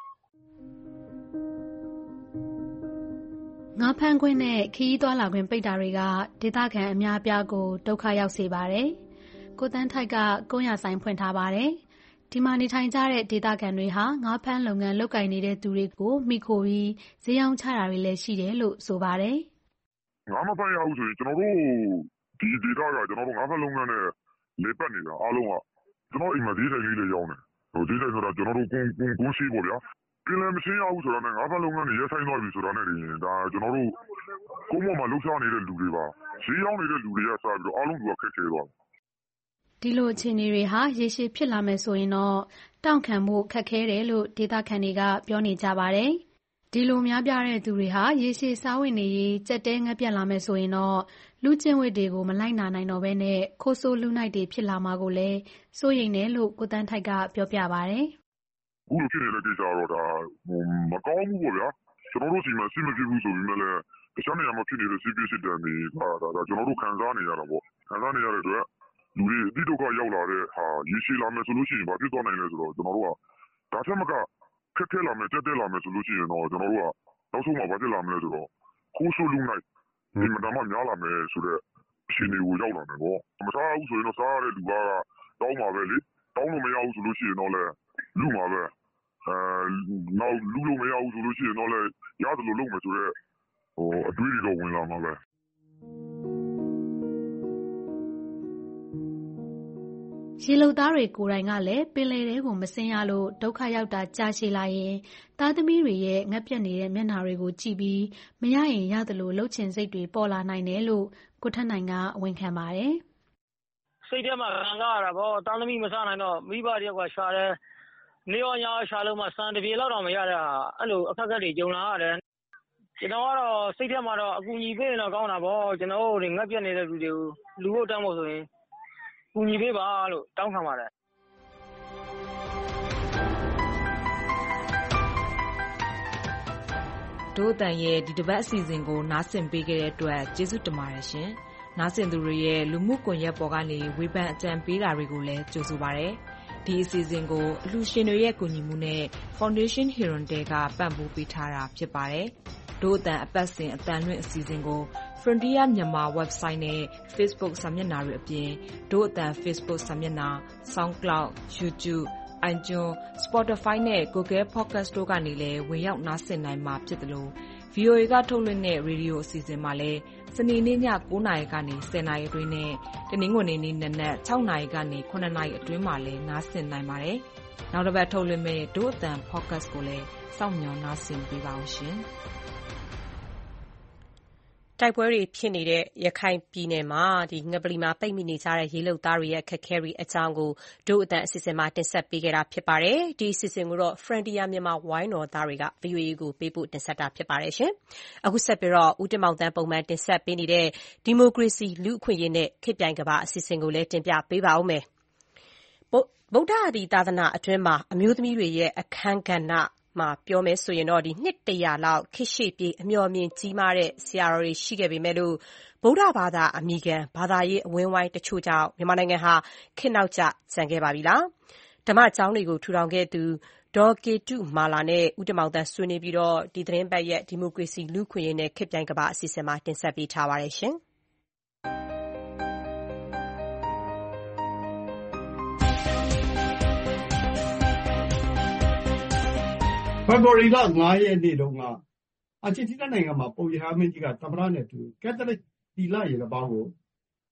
ငါးဖမ်းခွင့်နဲ့ခရီးသွားလာခွင့်ပိတ်တာတွေကဒေသခံအများအပြားကိုဒုက္ခရောက်စေပါတယ်။ကိုတန်းထိုက်ကကုန်းရဆိုင်ဖွင့်ထားပါတယ်။ဒီမှာနေထိုင်ကြတဲ့ဒေသခံတွေဟာငါးဖမ်းလုပ်ငန်းလုပ်ကိုင်နေတဲ့သူတွေကိုမိခိုပြီးဈေးရောင်းချတာတွေလည်းရှိတယ်လို့ဆိုပါတယ်။ငါးမဖမ်းရဘူးဆိုရင်ကျွန်တော်တို့ဒီဒေသကကျွန်တော်တို့ငါးဖမ်းလုပ်ငန်းနဲ့လေပတ်နေတာအားလုံးကကျွန်တော်အိမ်မှာဈေးဆိုင်လေးတွေရောင်းတယ်။ဟိုဈေးဆိုင်ဆိုတာကျွန်တော်တို့ကုန်းကုန်းကုန်းရှိပေါ့ဗျာ။ပြင်လယ်မရှင်းရဘူးဆိုတာနဲ့ငါးဖမ်းလုပ်ငန်းတွေရဲဆိုင်သွားပြီဆိုတာနဲ့ဒါကျွန်တော်တို့ကုန်းပေါ်မှာလှုပ်ရှားနေတဲ့လူတွေပါဈေးရောင်းနေတဲ့လူတွေကစပြီးတော့အားလုံးကခက်ခဲသွားတယ်ဒီလိုအခြေအနေတွေဟာရေရှည်ဖြစ်လာမယ်ဆိုရင်တော့တောင့်ခံမှုခက်ခဲတယ်လို့ဒေသခံတွေကပြောနေကြပါတယ်။ဒီလိုများပြားတဲ့သူတွေဟာရေရှည်စားဝတ်နေရေးကြက်တဲငတ်ပြတ်လာမယ်ဆိုရင်တော့လူကျင့်ဝတ်တွေကိုမလိုက်နာနိုင်တော့ဘဲနဲ့ခိုးဆိုးလူနိုင်တွေဖြစ်လာမှာကိုလည်းစိုးရိမ်တယ်လို့ကိုတန်းထိုက်ကပြောပြပါတယ်။အခုလိုဖြစ်နေတဲ့ကိစ္စတော့ဒါမကောင်းဘူးပေါ့ဗျာ။ကျွန်တော်တို့စီမှာစိမဖြစ်ဘူးဆိုပြီးမှလည်းတခြားနေရာမှာဖြစ်နေတဲ့စီးပွားရေးစစ်တမ်းတွေကဒါဒါကျွန်တော်တို့ခံစားနေရတာပေါ့။ခံစားနေရတဲ့အတွက်လူတွေအတိဒုက္ခရောက်လာတဲ့ဟာရေရှည်လာမယ်ဆိုလို့ရှိရင်ဘာဖြစ်သွားနိုင်လဲဆိုတော့ကျွန်တော်တို့ကဒါထက်မကခက်ခဲလာမယ်ကြက်တဲလာမယ်ဆိုလို့ရှိရင်တော့ကျွန်တော်တို့ကနောက်ဆုံးမှာဘာဖြစ်လာမလဲဆိုတော့ခိုးဆိုးလူနိုင်ဒီမှာမှများလာမယ်ဆိုတော့အရှင်တွေကိုရောက်လာမယ်ပေါ့မစားဘူးဆိုရင်တော့စားရတဲ့လူကတောင်းပါပဲလေတောင်းလို့မရဘူးဆိုလို့ရှိရင်တော့လည်းလူမှာပဲအဲနောက်လူလို့မရဘူးဆိုလို့ရှိရင်တော့လည်းရတယ်လို့လုပ်မယ်ဆိုတော့ဟိုအတွေးတွေတော့ဝင်လာမှာပဲရေလုံသားတွေကိုယ်တိုင်ကလည်းပင်လယ်ထဲကိုမဆင်းရလို့ဒုက္ခရောက်တာကြာရှည်လာရင်သားသမီးတွေရဲ့ငတ်ပြတ်နေတဲ့မျက်နှာတွေကိုကြည့်ပြီးမရရင်ရတယ်လို့လှုပ်ချင်စိတ်တွေပေါ်လာနိုင်တယ်လို့ကိုထက်နိုင်ကဝန်ခံပါတယ်။စိတ်ထဲမှာခံစားရတာပေါ့သားသမီးမစားနိုင်တော့မိဘတယောက်ကရှာတယ်နေရောညာရှာလို့မှစံတပြေလောက်တော့မရတဲ့ဟာအဲ့လိုအခက်အခဲတွေကြုံလာရတယ်။ကျွန်တော်ကတော့စိတ်ထဲမှာတော့အကူအညီပေးရင်တော့ကောင်းတာပေါ့ကျွန်တော်တို့ငတ်ပြတ်နေတဲ့လူတွေကိုလူဖို့တောင်းဖို့ဆိုရင်ကူညီပေးပါလို့တောင်းခံပါတယ်ဒို့အတန်ရဲ့ဒီတစ်ပတ်အစီအစဉ်ကိုနားဆင်ပေးခဲ့တဲ့အတွက်ကျေးဇူးတင်ပါတယ်ရှင်။နားဆင်သူတွေရဲ့လူမှုကွန်ရက်ပေါ်ကနေဝေဖန်အကြံပေးတာတွေကိုလည်းကြိုဆိုပါရစေ။ဒီအစီအစဉ်ကိုအလှူရှင်တွေရဲ့ကူညီမှုနဲ့ Foundation Heronde ကပံ့ပိုးပေးထားတာဖြစ်ပါတယ်။ဒို့အတန်အပတ်စဉ်အတန်လွင့်အစီအစဉ်ကိုFrontier မြန်မာ website နဲ့ Facebook စာမျက်နှာတွေအပြင်ဒို့အတန် Facebook စာမျက်နှာ SoundCloud, YouTube, iTunes, Spotify နဲ့ Google Podcast တို့ကနေလည်းဝင်ရောက်နားဆင်နိုင်မှာဖြစ်တယ်လို့ ဗီအိုအေ ကထုတ်လွှင့်တဲ့ရေဒီယိုအစီအစဉ်မှာလည်းစနေနေ့ည၉နာရီကနေ၁၀နာရီအတွင်းနဲ့တနင်္ဂနွေနေ့နံနက်၆နာရီကနေ၇နာရီအတွင်းမှာလည်းနားဆင်နိုင်ပါတယ်။နောက်တစ်ပတ်ထုတ်လွှင့်မယ့်ဒို့အတန် Podcast ကိုလည်းစောင့်မျှော်နားဆင်ပေးပါအောင်ရှင်။တိုက်ပွဲတွေဖြစ်နေတဲ့ရခိုင်ပြည်နယ်မှာဒီငပလီမှာပိတ်မိနေကြတဲ့ရေလုံသားတွေရဲ့ခက်ခဲတွေအကြောင်းကိုဒို့အတန်အစီအစဉ်မှာတင်ဆက်ပေးခဲ့တာဖြစ်ပါတယ်။ဒီအစီအစဉ်ကိုတော့ Frontier မြန်မာဝိုင်းတော်သားတွေက ဗီအိုအေ ကိုပေးပို့တင်ဆက်တာဖြစ်ပါတယ်ရှင်။အခုဆက်ပြီးတော့ဦးတင်မောင်တန်းပုံမှန်တင်ဆက်ပေးနေတဲ့ဒီမိုကရေစီလူ့အခွင့်အရေးနဲ့ခေတ်ပြိုင်ကမ္ဘာအစီအစဉ်ကိုလည်းတင်ပြပေးပါဦးမယ်။ဗုဒ္ဓသာသနာအတွင်းမှာအမျိုးသမီးတွေရဲ့အခန်းကဏ္ဍမှာပြောမယ်ဆိုရင်တော့ဒီနှစ်တရာလောက်ခေတ်ရှေ့ပြေးအမျှော်မြင်ကြီးမားတဲ့ဆရာတော်တွေရှိခဲ့ပေမဲ့လို့ဗုဒ္ဓဘာသာအမိခံဘာသာရေးအဝန်းဝိုင်းတချို့ကြောင့်မြန်မာနိုင်ငံဟာခေတ်နောက်ကျကျန်ခဲ့ပါပြီလားဓမ္မကျောင်းတွေကိုထူထောင်ခဲ့သူဒေါ်ကေတုမာလာနဲ့ဦးတင်မောင်တန်းဆွေးနွေးပြီးတော့ဒီသတင်းပတ်ရဲ့ဒီမိုကရေစီလူ့ခွင့်ရေးနဲ့ခေတ်ပြိုင်ကမ္ဘာအစီအစဉ်မှာတင်ဆက်ပေးထားပါတယ်ရှင်ဖေဖော်ဝါရီလ၅ရက်နေ့တုန်းကအာဂျင်တီးနားနိုင်ငံမှာပုပ်ရဟန်းမင်းကြီးကသမ္မတနဲ့အတူကက်သလစ်သီလရေတပါးကို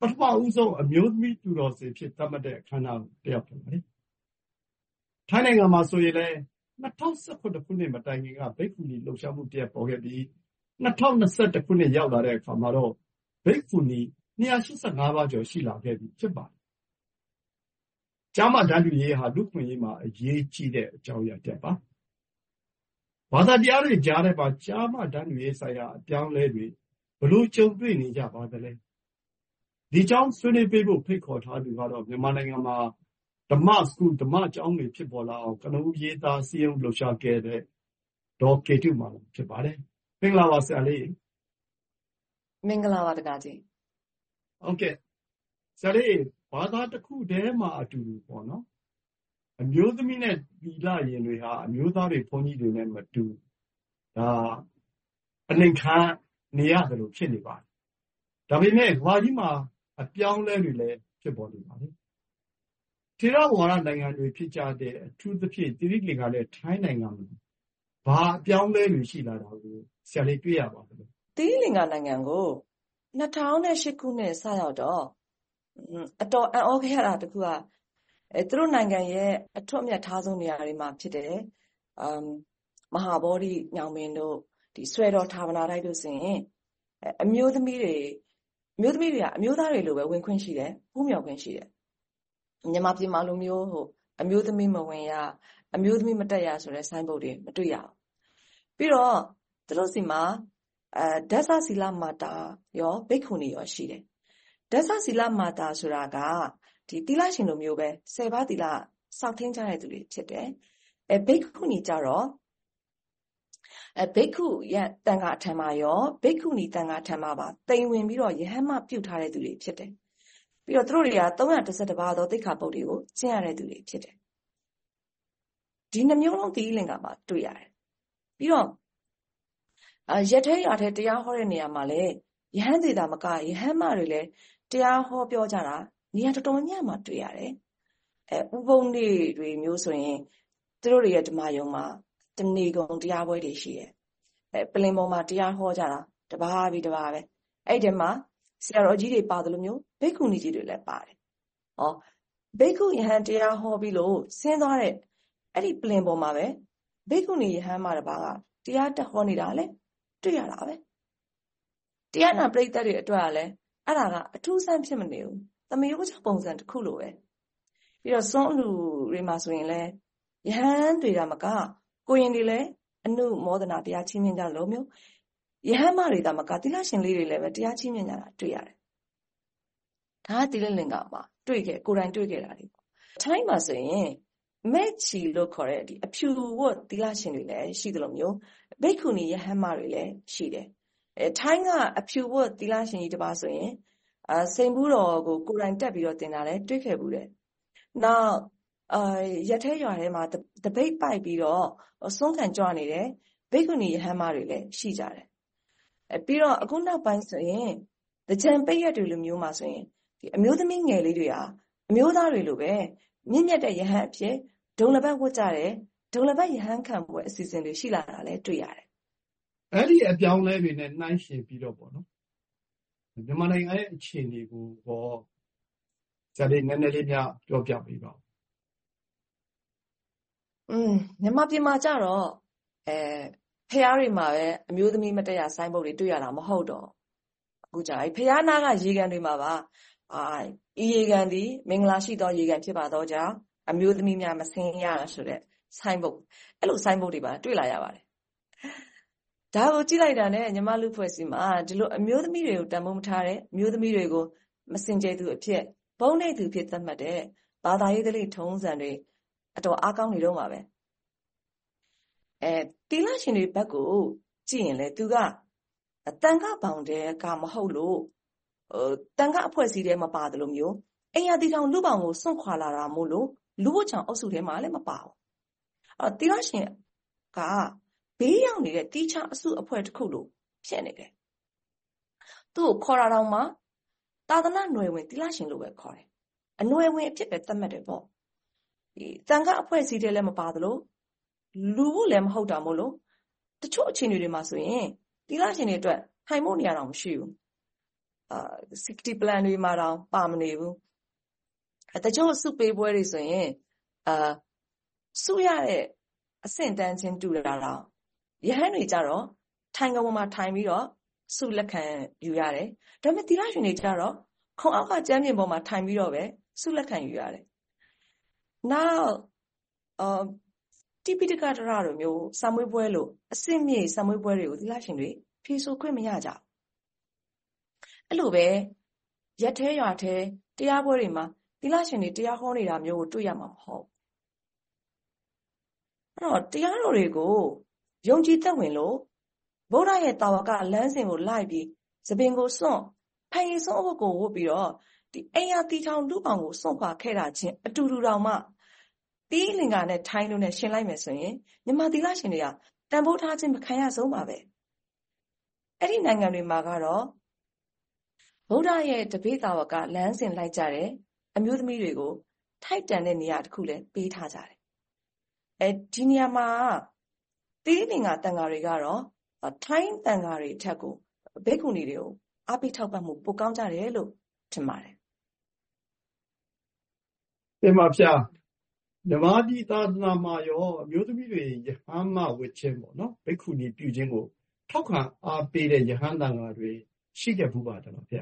ထမဦးဆုံးအမျိုးသမီးသူတော်စင်ဖြစ်သတ်မှတ်တဲ့အခမ်းအနားကိုတက်ရောက်ခဲ့ပါတယ်။ထိုင်းနိုင်ငံမှာဆိုရင်လည်းနှစ်ထောင်ဆယ့်ခုနှစ်ခုနှစ်မတိုင်ခင်ကဘိက္ခုနီလှုပ်ရှားမှုတရက်ပေါ်ခဲ့ပြီးနှစ်ထောင်နှစ်ဆယ့်တစ်ခုနှစ်ရောက်လာတဲ့အခါမှာတော့ဘိက္ခုနီနှစ်ရာရှစ်ဆယ့်ငါးပါးကျော်ရှိလာခဲ့ပြီဖြစ်ပါတယ်။ကျားမတန်းတူရေးဟာလူ့အခွင့်အရေးမှာအရေးကြီးတဲ့အကြောင်းအရာတစ်ပါ။ဘာသာတရားတွေကြားထဲမှာကျားမတန်းတူရေးဆိုင်ရာအပြောင်းအလဲတွေဘယ်လိုကြုံတွေ့နေကြပါသလဲ။ဒီကြောင့်ဆွေးနွေးပေးဖို့ဖိတ်ခေါ်ထားသူကတော့မြန်မာနိုင်ငံမှာဓမ္မစကူဓမ္မကျောင်းတွေဖြစ်ပေါ်လာအောင်ကနဦးရေးသားစည်းရုံးလှုပ်ရှားခဲ့တဲ့ဒေါ်ကေတုမာလာဖြစ်ပါတယ်။မင်္ဂလာပါဆရာလေး။မင်္ဂလာပါတကားကြီး။ဟုတ်ကဲ့ဆရာလေးဘာသာတစ်ခုတည်းမှာအတူတူပေါ့နော်။အမျိုးသမီးနဲ့သီလရင်တွေဟာအမျိုးသားတွေဘုန်းကြီးတွေနဲ့မတူဒါအနှိမ်ခံနေရတယ်လို့ဖြစ်နေပါတယ်။ဒါပေမဲ့ဘာကြီးမှာအပြောင်းလဲတွေလည်းဖြစ်ပေါ်နေပါတယ်။ထေရဝါဒနိုင်ငံတွေဖြစ်ကြတဲ့အထူးသဖြင့်တိရိလင်္ကာနဲ့ထိုင်းနိုင်ငံမှာဘာအပြောင်းလဲတွေရှိလာတာကိုဆရာလေးတွေ့ရပါသလဲ။တိရိလင်္ကာနိုင်ငံကိုနှစ်ထောင်ရှစ်ခုနှစ်စရောက်တော့အတော်အံ့ဩခဲ့ရတာတခုကအဲသူတို့နိုင်ငံရဲ့အထွတ်အမြတ်ထားဆုံးနေရာတွေမှာဖြစ်တယ်။အမ်မဟာဗောဓိညောင်မင်းတို့ဒီဆွဲတော်ဌာပနာတိုက်တို့ဆိုရင်အမျိုးသမီးတွေအမျိုးသမီးတွေကအမျိုးသားတွေလိုပဲဝင်ခွင့်ရှိတယ်။ဥမြောက်ခွင့်ရှိတယ်။မြန်မာပြည်မှာလိုမျိုးဟိုအမျိုးသမီးမဝင်ရအမျိုးသမီးမတက်ရဆိုတဲ့ဆိုင်းဘုတ်တွေမတွေ့ရဘူး။ပြီးတော့သူတို့စီမှာအဲဒသသီလမာတာရောဘိက္ခုနီရောရှိတယ်။ဒသသီလမာတာဆိုတာကဒီသီလရှင်လိုမျိုးပဲဆယ်ပါးသီလစောင့်ထင်းကြတဲ့သူတွေဖြစ်တယ်။အဲဘိက္ခုနီကြတော့အဲဘိက္ခုရတန်ခါအထံမှာရောဘိက္ခုနီတန်ခါအထံမှာပါတိမ်ဝင်ပြီးတော့ယဟန်မပြုတ်ထားတဲ့သူတွေဖြစ်တယ်။ပြီးတော့သူတို့တွေကသုံးရာတစ်ဆယ့်တစ်ပါးသောသိက္ခာပုဒ်တွေကိုကျင့်ရတဲ့သူတွေဖြစ်တယ်။ဒီနှမျိုးလုံးသီလင်္ကာမှာတွေ့ရတယ်။ပြီးတော့အရက်ထဲရထဲတရားဟောတဲ့နေရာမှာလည်းယဟန်သေးတာမကယဟန်မတွေလည်းတရားဟောပြောကြတာနေရာတော်တော်ညံ့မှာတွေ့ရတယ်။အဲဥပုံတွေတွေမျိုးဆိုရင်သူတို့တွေရဲ့ဓမ္မယုံမှာတဏီကုံတရားပွဲတွေရှိတယ်။အဲပလင်ပေါ်မှာတရားဟောကြတာတပါးပြီးတပါးပဲ။အဲ့ဒီမှာဆရာတော်ကြီးတွေပါတယ်လို့မျိုးဘိက္ခုနီကြီးတွေလည်းပါတယ်။ဟောဘိက္ခုယဟန်တရားဟောပြီးလို့ဆင်းသွားတဲ့အဲ့ဒီပလင်ပေါ်မှာပဲဘိက္ခုနီယဟန်မတစ်ပါးကတရားတက်ဟောနေတာလေတွေ့ရတာပဲ။တရားနာပရိသတ်တွေအတွက်ကလည်းအဲ့ဒါကအထူးဆန်းဖြစ်မနေဘူး။သမယောချပုံစံတစ်ခုလိုပဲ။ပြီးတော့စွန့်လူတွေမှာဆိုရင်လည်းယဟန်တွေကမကကိုရင်တွေလည်းအနုမောဒနာတရားချင်းမြင်ကြလို့မျိုးယဟန်မတွေဒါမကသီလရှင်လေးတွေလည်းပဲတရားချင်းမြင်ကြတာတွေ့ရတယ်။ဒါကတိလလင်္ကာမှာတွေ့ခဲ့ကိုယ်တိုင်တွေ့ခဲ့တာတွေပေါ့။ထိုင်းမှာဆိုရင်မဲ့ချီလို့ခေါ်တဲ့ဒီအဖြူဝတ်သီလရှင်တွေလည်းရှိတယ်လို့မျိုးဘိက္ခုနီယဟန်မတွေလည်းရှိတယ်။အဲထိုင်းကအဖြူဝတ်သီလရှင်ကြီးတစ်ပါးဆိုရင်အာစိန်ဘူးတော်ကိုကိုယ်တိုင်တက်ပြီးတော့တင်တာလည်းတွေ့ခဲ့ဘူးတယ်။နောက်အာရထဲရွာထဲမှာတပိတ်ပိုက်ပြီးတော့ဆုံးခံကြွနေတဲ့ဘိက္ခုနီယဟန်မတွေလည်းရှိကြတယ်။အဲပြီးတော့အခုနောက်ပိုင်းဆိုရင်တကြံပိတ်ရက်တွေလိုမျိုးမှာဆိုရင်ဒီအမျိုးသမီးငယ်လေးတွေဟာအမျိုးသားတွေလိုပဲမြင့်မြတ်တဲ့ယဟန်အဖြစ်ဒုံလဘတ်ဝတ်ကြတယ်ဒုံလဘတ်ယဟန်ခံပွဲအစီအစဉ်တွေရှိလာတာလည်းတွေ့ရတယ်။အဲ့ဒီအပြောင်းလဲတွေနဲ့နှိုင်းယှဉ်ပြီးတော့ပေါ့နော်။မြန်မာနိုင်ငံရဲ့အခြေအနေကိုတော့ဇာတိနည်းနည်းလေးများပြောပြပေးပါဦး။อืมမြန်မာပြည်မှာကြတော့အဲဖျားတွေမှာပဲအမျိုးသမီးမတက်ရဆိုင်းဘုတ်တွေတွေ့ရတာမဟုတ်တော့အခုကြာဖျားနာကရေကန်တွေမှာပါအာဤရေကန်ဒီမင်္ဂလာရှိသောရေကန်ဖြစ်ပါတော့ကြောင့်အမျိုးသမီးများမဆင်းရဆိုတဲ့ဆိုင်းဘုတ်အဲ့လိုဆိုင်းဘုတ်တွေပါတွေ့လာရပါတယ်ဒါကိုကြည့်လိုက်တာနဲ့ညီမလူဖွဲ့စီမှာဒီလိုအမျိုးသမီးတွေကိုတန်ဖိုးမထားတဲ့အမျိုးသမီးတွေကိုမစင်ကြယ်သူအဖြစ်ဘုံနေသူဖြစ်သတ်မှတ်တဲ့ဘာသာရေးသလိထုံးစံတွေအတော်အားကောင်းနေတော့မှာပဲအဲတိလရှင်တွေဘက်ကိုကြည့်ရင်လေသူကတန်ခဘောင်တဲကမဟုတ်လို့ဟိုတန်ခအဖွဲ့အစည်းထဲမပါတယ်လို့မျိုးအိမ်ရတီထောင်လူပောင်ကိုစွန့်ခွာလာတာမို့လို့လူဝတ်ချောင်အုပ်စုထဲမှာလည်းမပါဘူးအဲ့တိလရှင်ကဘေးရောက်နေတဲ့တီချအစုအဖွဲ့တစ်ခုလို့ဖြစ်နေတယ်သူ့ကိုခေါ်တာတော့မှသာသနာ့ຫນွယ်ဝင်တိလရှင်လို့ပဲခေါ်တယ်အຫນွယ်ဝင်အဖြစ်ပဲသတ်မှတ်တယ်ပေါ့ဒီတန်ခအဖွဲ့အစည်းထဲလည်းမပါသလိုလူဖို့လည်းမဟုတ်တာမို့လို့တချို့အခြေအနေတွေမှာဆိုရင်တိလရှင်တွေအတွက်ထိုင်ဖို့နေရာတော့မရှိဘူးအာsixty plan တွေမှာတော့ပါမနေဘူးတချို့စုပေးပွဲတွေဆိုရင်အာစုရတဲ့အဆင့်တန်းချင်းတူတာတော့ရဟန်းတွေကြတော့ထိုင်ကပေါ်မှာထိုင်ပြီးတော့စုလက်ခံယူရတယ်ဒါပေမဲ့သီလရှင်တွေကြတော့ခုံအောက်ကကျမ်းပြင်ပေါ်မှာထိုင်ပြီးတော့ပဲစုလက်ခံယူရတယ်နောက်အာတိပိဋကတရလိုမျိုးစာမွေးပွဲလို့အစစ်မြေစာမွေးပွဲတွေကိုသီလရှင်တွေဖြေဆိုခွင့်မရကြဘူးအဲ့လိုပဲရက်သေးရွာသေးတရားပွဲတွေမှာသီလရှင်တွေတရားဟောနေတာမျိုးကိုတွေ့ရမှာမဟုတ်အဲ့တော့တရားတော်တွေကိုယုံကြည်သက်ဝင်လို့ဗုဒ္ဓရဲ့တာဝကလမ်းစဉ်ကိုလိုက်ပြီးသပင်ကိုစွန့်ဖန်ရည်စွန့်အဝတ်ကိုဝတ်ပြီးတော့ဒီအိမ်ယာတီထောင်လူပောင်ကိုစွန့်ခွာခဲ့တာချင်းအတူတူတောင်မှတီးလင်္ကာနဲ့ထိုင်းလို့နဲ့ရှင်လိုက်မယ်ဆိုရင်မြန်မာသီလရှင်တွေကတန်ဖိုးထားခြင်းမခံရဆုံးပါပဲအဲ့ဒီနိုင်ငံတွေမှာကတော့ဗုဒ္ဓရဲ့တပိတာဝကလမ်းစဉ်လိုက်ကြတဲ့အမျိုးသမီးတွေကိုထိုက်တန်တဲ့နေရာတစ်ခုလည်းပေးထားကြတယ်အဲဒီနေရာမှာတီးလင်္ကာတန်ဃာတွေကတော့ထိုင်းတန်ဃာတွေအထက်ကိုဘိက္ခုနီတွေကိုအားပေးထောက်ပံ့မှုပိုကောင်းကြတယ်လို့ထင်ပါတယ်ပြန်ပါဗျာဓမ္မတိသာသနာမှာရောအမျိုးသမီးတွေယဟန်မဝတ်ခြင်းပေါ့နော်ဘိက္ခုနီပြုခြင်းကိုထောက်ခံအားပေးတဲ့ယဟန်တန်ဃာတွေရှိခဲ့ဘူးပါတယ်ဗျာ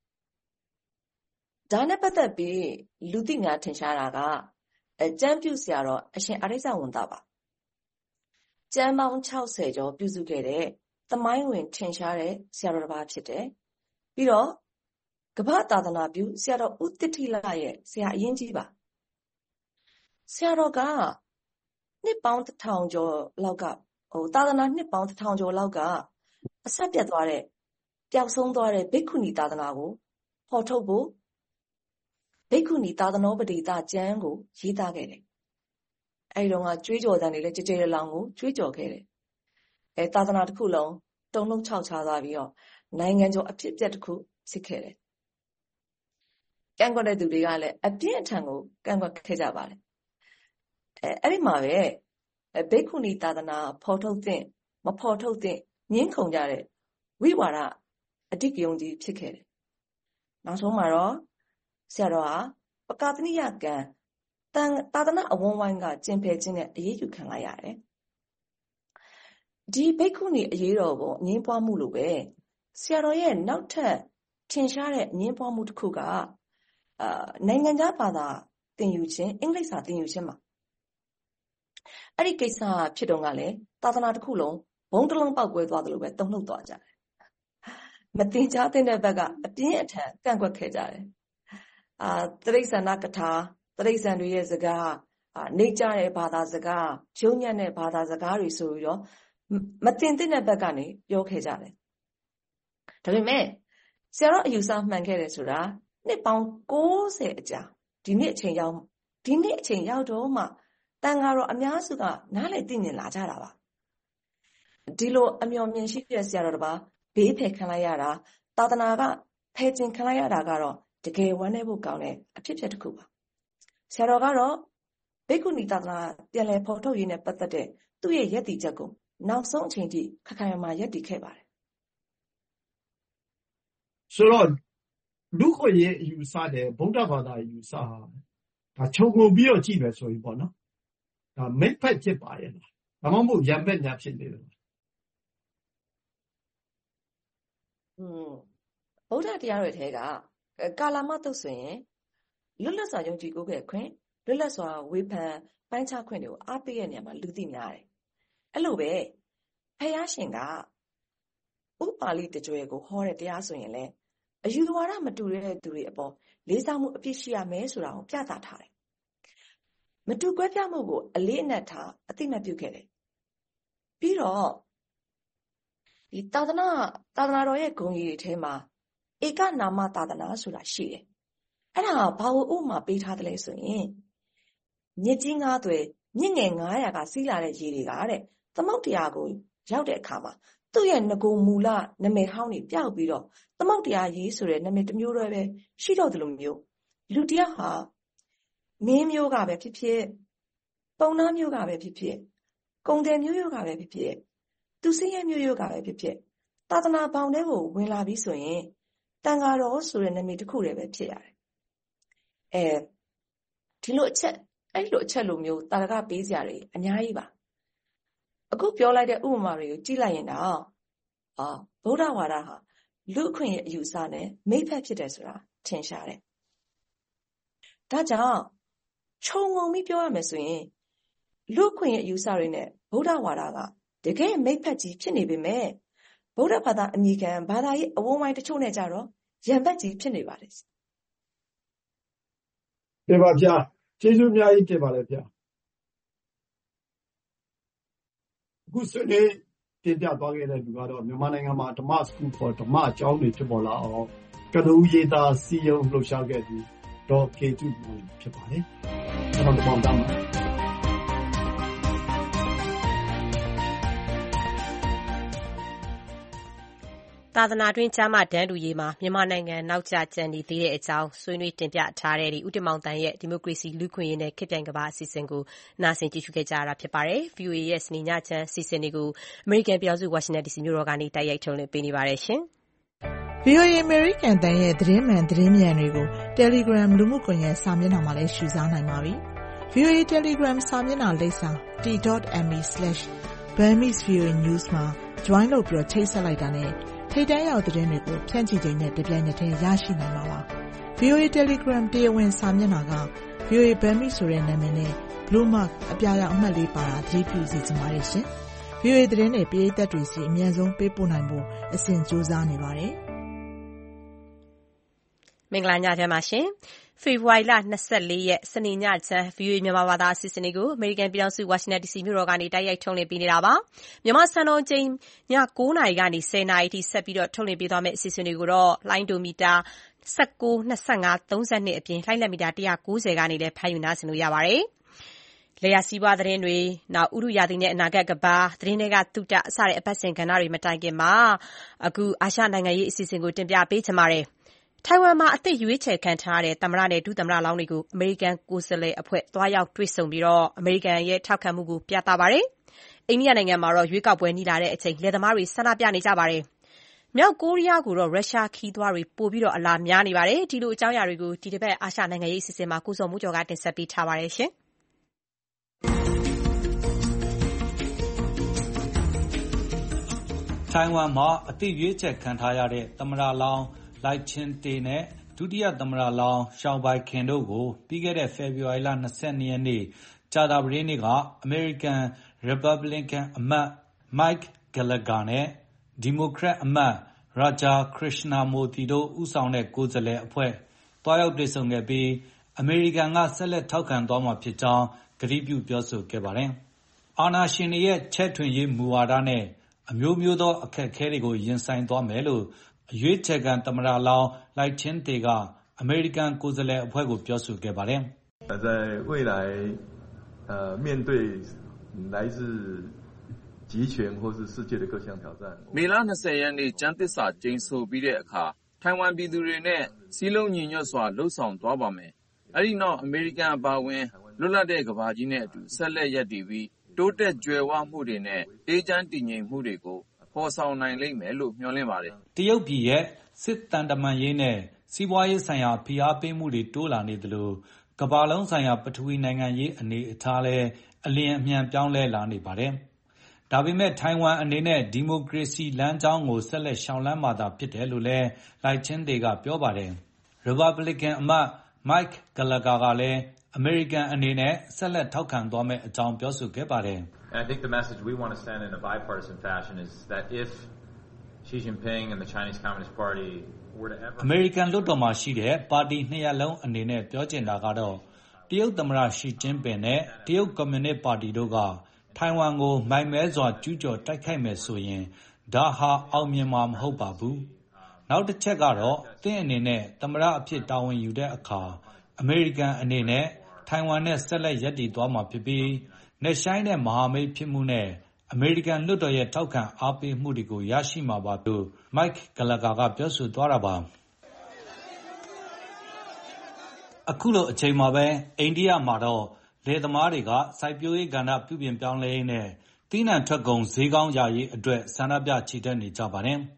ဒါနဲ့ပတ်သက်ပြီးလူသိများထင်ရှားတာကအကျမ်းပြုဆရာတော်အရှင်အရိစ္ဆဝန္တပါကျမ်းပေါင်း၆၀ကျော်ပြုစုခဲ့တဲ့သမိုင်းဝင်ထင်ရှားတဲ့ဆရာတော်တစ်ပါးဖြစ်တယ်ပြီးတော့ကမ္ဘာသာသနာပြုဆရာတော်ဦးတစ်ထိလရဲ့ဆရာအရင်ကြီးပါဆရာတော်ကနှစ်ပေါင်းတစ်ထောင်ကျော်လောက်ကဟိုသာသနာနှစ်ပေါင်းတစ်ထောင်ကျော်လောက်ကအဆက်ပြတ်သွားတဲ့ပျောက်ဆုံးသွားတဲ့ဘိက္ခုနီသာသနာကိုဖော်ထုတ်ဖို့ဘိက္ခုနီသာသနောပတိတာကျမ်းကိုရေးသားခဲ့တယ်အဲဒီတော့ကကြွေးကြော်တန်တွေလည်းကြည်ကြည်လောင်ကိုကြွေးကြော်ခဲ့တယ်အဲသာသနာတစ်ခုလုံးတုံ့လုံးခြောက်ခြားသွားပြီးတော့နိုင်ငံကျော်အဖြစ်အပျက်တစ်ခုဖြစ်ခဲ့တယ်ကန့်ကွက်တဲ့သူတွေကလည်းအပြင်းအထန်ကိုကန့်ကွက်ခဲ့ကြပါတယ်အဲအဲ့ဒီမှာပဲဘိက္ခုနီသာသနာဖော်ထုတ်တဲ့မဖော်ထုတ်တဲ့ငင်းခုန်ကြတဲ့ဝိဝါဒအဓိကယုံကြည်ဖြစ်ခဲ့တယ်နောက်ဆုံးမှာတော့ဆရာတော်ဟာပကာသနိယကံတန်သာသနာအဝန်းဝိုင်းကကျင့်ဖယ်ခြင်းနဲ့အရေးယူခံလိုက်ရတယ်ဒီဘိက္ခုနီအရေးတော်ကိုအငင်းပွားမှုလိုပဲဆရာတော်ရဲ့နောက်ထပ်ထင်ရှားတဲ့အငင်းပွားမှုတစ်ခုကအာနိုင်ငံခြားဘာသာသင်ယူခြင်းအင်္ဂလိပ်စာသင်ယူခြင်းမှာအဲ့ဒီကိစ္စဖြစ်တော့ကလည်းသာသနာတစ်ခုလုံးဘုံတစ်လုံးပေါက်ကွဲသွားတယ်လို့ပဲတုံ့နှုတ်သွားကြတယ်မတင်ကြားတဲ့ဘက်ကအပြင်းအထန်ကန့်ကွက်ခဲ့ကြတယ်အာတရိစ္ဆာနကထာတရိစ္ဆာန်တွေရဲ့စကားအာနေကြတဲ့ဘာသာစကားဂျုံညံ့တဲ့ဘာသာစကားတွေဆိုပြီးတော့မတင်တဲ့ဘက်ကနေပြောခဲ့ကြတယ်ဒါပေမဲ့ဆရာတော်အယူဆမှန်ခဲ့တယ်ဆိုတာနှစ်ပေါင်း၉၀အကြာဒီနေ့အချိန်ရောက်ဒီနေ့အချိန်ရောက်တော့မှတန်ဃာတော်အများစုကနားလည်သိမြင်လာကြတာပါဒီလိုအမျှော်မြင်ရှိတဲ့ဆရာတော်တစ်ပါးဘေးဖယ်ခံလိုက်ရတာသာသနာကဖယ်ကျင်ခံလိုက်ရတာကတော့တကယ်ဝမ်းနည်းဖို့ကောင်းတဲ့အဖြစ်အပျက်တစ်ခုပါဆရာတော်ကတော့ဘိက္ခုနီသာသနာပြန်လည်ဖော်ထုတ်ရေးနဲ့ပတ်သက်တဲ့သူ့ရဲ့ယက်တီချက်ကိုနောက်ဆုံးအချိန်ထိခက်ခဲမှယက်တီခဲ့ပါတယ်ဆိုတော့လူခွင့်ရေးအယူဆတဲ့ဗုဒ္ဓဘာသာအယူဆဟာဒါခြုံငုံပြီးတော့ကြည့်မယ်ဆိုရင်ပေါ့နော်ဒါမိတ်ဖက်ဖြစ်ပါရဲ့လားဒါမှမဟုတ်ရံပက်များဖြစ်နေတယ်อืมဗုဒ္ဓတရားတွေထဲကကာလမတုတ်ဆိုရင်လွတ်လပ်စွာယုံကြည်ကိုးကွယ်ခွင့်လွတ်လပ်စွာဝေဖန်ပိုင်းခြားခွင့်တွေကိုအားပေးတဲ့နေရာမှာလူသိများတယ်အဲ့လိုပဲဖယားရှင်ကဥပါလိတကြွယ်ကိုဟောတဲ့တရားဆိုရင်လည်းအယူဝါဒမတူတဲ့သူတွေအပေါ်လေးစားမှုအပြည့်ရှိရမယ်ဆိုတာကိုပြသထားတယ်မတူကွဲပြားမှုကိုအလေးအနက်ထားအသိမှတ်ပြုခဲ့တယ်ပြီးတော့ဒီသာသနာသာသနာတော်ရဲ့ဂုဏ်ကြီးတွေထဲမှာဧကနာမသာသနာဆိုတာရှိတယ်အဲ့ဒါဘာလို့ဥမာပေးထားတယ်လဲဆိုရင်မြစ်ကြီးငါးသွယ်မြင့်ငယ်ငါးရာကစီးလာတဲ့ရေတွေကတဲ့သမုတ်တရားကိုရောက်တဲ့အခါမှာသူ့ရဲ့ငကိုမူလနာမည်ဟောင်းတွေပျောက်ပြီးတော့သမုတ်တရားရေးဆိုတဲ့နာမည်တစ်မျိုးတည်းပဲရှိတော့တယ်လို့မျိုးလူတယောက်ဟာမင်းမျိုးကပဲဖြစ်ဖြစ်ပုံနာမျိုးကပဲဖြစ်ဖြစ်ကုံတယ်မျိုးရိုးကပဲဖြစ်ဖြစ်သူစင်းရဲ့မျိုးရိုးကပဲဖြစ်ဖြစ်သာသနာပေါင်းတဲ့ကိုဝင်လာပြီးဆိုရင်တန်ဃာတော်ဆိုတဲ့နာမည်တစ်ခုတည်းပဲဖြစ်ရတယ်အဲဒီလိုအချက်အဲ့လိုအချက်လိုမျိုးတာရကပေးစရာတွေအများကြီးပါအခုပြောလိုက်တဲ့ဥပမာတွေကိုကြည့်လိုက်ရင်တော့အာဗုဒ္ဓဝါဒဟာလူအခွင့်ရဲ့အယူအဆနဲ့မိတ်ဖက်ဖြစ်တယ်ဆိုတာထင်ရှားတယ်ဒါကြောင့်ခြုံငုံပြီးပြောရမယ်ဆိုရင်လူအခွင့်ရဲ့အယူအဆတွေနဲ့ဗုဒ္ဓဝါဒကတကယ်မိတ်ဖက်ကြီးဖြစ်နေပေမဲ့ဗုဒ္ဓဘာသာအမိခံဘာသာရေးအဝန်းဝိုင်းတချို့နဲ့ကြတော့ရံပတ်ကြီးဖြစ်နေပါတယ်ပြပါဗျာကျေးဇူးအများကြီးတင်ပါလေဗျာအခုဆွေးနွေးတင်ပြသွားခဲ့တဲ့လူကတော့မြန်မာနိုင်ငံမှာဓမ္မစကူဖော်ဓမ္မအကြောင်းတွေဖြစ်ပေါ်လာအောင်ကနဦးရေးသားစီယုံလှုပ်ရှားခဲ့သူဒေါ်ကေတုမောင်ဖြစ်ပါတယ်ကျွန်တော်ပေါင်းတောင်းပါသာသနာတွင်းကျမ်းမာတန်းတူရေးမှာမြန်မာနိုင်ငံနောက်ကျကျန်နေသေးတဲ့အကြောင်းဆွေးနွေးတင်ပြထားတဲ့ဦးတင်မောင်သန်းရဲ့ဒီမိုကရေစီလူ့ခွင့်ရေးနဲ့ခေတ်ပြိုင်ကမ္ဘာအစီအစဉ်ကိုနားဆင်ကြည့်ရှုခဲ့ကြရတာဖြစ်ပါတယ်။ ဗွီအိုအေရဲ့စနေညချမ်းအစီအစဉ်တွေကိုအမေရိကန်ပြည်ထောင်စုဝါရှင်တန်ဒီစီမြို့တော်ကနေတိုက်ရိုက်ထုတ်လွှင့်ပေးနေပါတယ်ရှင်။ ဗွီအိုအေအမေရိကန်တန်ရဲ့သတင်းမှန်သတင်းမြန်တွေကို Telegram လူမှုကွန်ရက်စာမျက်နှာမှာလည်းရှုစားနိုင်ပါပြီ။ ဗွီအိုအေ Telegram စာမျက်နှာလိပ်စာ t dot m e slash burmese voa news မှာ join လုပ်ပြီးချိတ်ဆက်လိုက်တာနဲ့ထိပ်တန်းရောက်သတင်းတွေကိုဖြန့်ချိချိန်နဲ့တပြိုင်နက်တည်းရရှိနိုင်မှာပါ။ ဗွီအိုအေ Telegram တရားဝင်စာမျက်နှာက ဗွီအိုအေ Burmese ဆိုတဲ့နာမည်နဲ့ Blue Mark အပြာရောင်အမှတ်လေးပါတာသတိပြုစီစဉ်ပါတယ်ရှင်။ ဗွီအိုအေသတင်းတွေပရိသတ်တွေစီအမြန်ဆုံးပေးပို့နိုင်ဖို့အစဉ်ကြိုးစားနေပါတယ်။မင်္ဂလာညချမ်းပါရှင်။ဖေဖော်ဝါရီလ၂၄ရက်စနေညချမ်း ဗွီအိုအေမြန်မာဘာသာအစီအစဉ်တွေကိုအမေရိကန်ပြည်ထောင်စုဝါရှင်တန်ဒီစီမြို့တော်ကနေတိုက်ရိုက်ထုတ်လွှင့်ပေးနေတာပါ။မြန်မာစံတော်ချိန်ည၉နာရီကနေ၁၀နာရီထိဆက်ပြီးထုတ်လွှင့်ပေးသွားမယ့်အစီအစဉ်တွေကိုတော့လိုင်းဒိုမီတာ၁၉၊၂၅၊၃၂အပြင်လှိုင်းလက်မီတာ၁၉၀ကနေလည်းဖမ်းယူနားဆင်လို့ရပါတယ်။လယ်ယာစီးပွားသတင်းတွေနောက်ဥတုရာသီနဲ့အနာဂတ်ကမ္ဘာသတင်းတွေကသုတစတဲ့အပတ်စဉ်ကဏ္ဍတွေမတိုင်ခင်မှာအခုအာရှနိုင်ငံရေးအစီအစဉ်ကိုတင်ပြပေးချင်ပါတယ်။ထိုင်ဝမ်မှာအသစ်ရွေးချယ်ခံထားရတဲ့သမ္မတနဲ့ဒုသမ္မတလောင်းတွေကိုအမေရိကန်ကိုယ်စားလှယ်အဖွဲ့သွားရောက်တွေ့ဆုံပြီးအမေရိကန်ရဲ့ထောက်ခံမှုကိုပြသပါတယ်။အိန္ဒိယနိုင်ငံမှာတော့ရွေးကောက်ပွဲနီးလာတဲ့အချိန်လယ်သမားတွေဆန္ဒပြနေကြပါတယ်။မြောက်ကိုရီးယားကိုတော့ရုရှားခရီးသွားတွေပိုပြီးအလာများနေပါတယ်။ဒီလိုအကြောင်းအရာတွေကိုဒီတစ်ပတ်အာရှနိုင်ငံရေးအစီအစဉ်မှာကိုဇော်မိုးကျော်ကတင်ဆက်ပေးထားပါတယ်ရှင်။ထိုင်ဝမ်မှာအသစ်ရွေးချယ်ခံထားရတဲ့သမ္မတလောင်းလိုက်ချင်းတေနဲ့ဒုတိယသမ္မတလောင်းရှောင်းဘိုင်ခင်တို့ကိုပြီးခဲ့တဲ့ဖေဖော်ဝါရီလ၂၂ရက်နေ့ကြာသပတေးနေ့ကအမေရိကန်ရီပတ်ဘလစ်ကန်အမတ် Mike Gallagher နဲ့ဒီမိုကရက်အမတ် Raja Krishnamurthy တို့ဦးဆောင်တဲ့ကိုယ်စားလှယ်အဖွဲ့သွားရောက်တွေ့ဆုံခဲ့ပြီးအမေရိကန်ကဆက်လက်ထောက်ခံသွားမှာဖြစ်ကြောင်းကတိပြုပြောဆိုခဲ့ပါတယ်။အာဏာရှင်တွေရဲ့ချဲ့ထွင်ရေးမူဝါဒနဲ့အမျိုးမျိုးသောအခက်အခဲတွေကိုရင်ဆိုင်သွားမယ်လို့အရွေးချယ်ခံသမ္မတလောင်းလိုက်ချင်းတေကအမေရိကန်ကိုယ်စားလှယ်အဖွဲ့ကိုပြောဆိုခဲ့ပါတယ်။在未来呃面对来自集权或是世界的各项挑战မေလ၂၀ရက်နေ့ကျမ်းသစ္စာကျိန်ဆိုပြီးတဲ့အခါထိုင်ဝမ်ပြည်သူတွေနဲ့စည်းလုံးညီညွတ်စွာလှုပ်ဆောင်သွားပါမယ်။အဲဒီနောက်အမေရိကန်အပါအဝင်လွတ်လပ်တဲ့ကမ္ဘာကြီးနဲ့အတူဆက်လက်ရပ်တည်ပြီးတိုးတက်ကြွယ်ဝမှုတွေနဲ့အေးချမ်းတည်ငြိမ်မှုတွေကိုဖော်ဆောင်နိုင်လိမ့်မယ်လို့မျှော်လင့်ပါတယ်။တရုတ်ပြည်ရဲ့စစ်တန်တမန်ရေးနဲ့စီးပွားရေးဆိုင်ရာဖိအားပေးမှုတွေတိုးလာနေသလိုကမ္ဘာလုံးဆိုင်ရာပထဝီနိုင်ငံရေးအနေအထားလည်းအလျင်အမြန်ပြောင်းလဲလာနေပါတယ်။ဒါပေမဲ့ထိုင်ဝမ်အနေနဲ့ဒီမိုကရေစီလမ်းကြောင်းကိုဆက်လက်ရှောင်လန်းမှာသာဖြစ်တယ်လို့လည်းလိုက်ချင်းတေကပြောပါတယ်။ ရီပတ်ဘလစ်ကန်အမတ် Mike Gallagher ကလည်းအမေရိကန်အနေနဲ့ဆက်လက်ထောက်ခံသွားမယ့်အကြောင်းပြောဆိုခဲ့ပါတယ်။ I think the message we want to send in a bipartisan fashion is that if Xi Jinping and the Chinese Communist Party were to ever အမေရိကန်လွှတ်တော်မှာရှိတဲ့ပါတီနှစ်ရပ်လုံးအနေနဲ့ပြောချင်တာကတော့တရုတ်သမ္မတရှီကျင်းပင်နဲ့တရုတ်ကွန်မြူနစ်ပါတီတို့ကထိုင်ဝမ်ကိုမိုင်မဲစွာကျူးကျော်တိုက်ခိုက်မယ်ဆိုရင်ဒါဟာအောင်မြင်မှာမဟုတ်ပါဘူး။နောက်တစ်ချက်ကတော့သင့်အနေနဲ့သမ္မတအဖြစ်တာဝန်ယူတဲ့အခါအမေရိကန်အနေနဲ့ထိုင်ဝမ်နဲ့ဆက်လက်ရပ်တည်သွားမှာဖြစ်ပြီးနဲ့ရှိုင်းတဲ့မဟာမိတ်ဖြစ်မှုနဲ့အမေရိကန်လွှတ်တော်ရဲ့ထောက်ခံအားပေးမှုတွေကိုရရှိမှာပါလို့ Mike Gallagher ကပြောဆိုသွားတာပါ။အခုလိုအချိန်မှာပဲအိန္ဒိယမှာတော့လယ်သမားတွေကစိုက်ပျိုးရေးကဏ္ဍပြုပြင်ပြောင်းလဲရေးနဲ့သီးနှံထွက်ကုန်ဈေးကောင်းရရေးအတွက်ဆန္ဒပြချီတက်နေကြပါတယ်။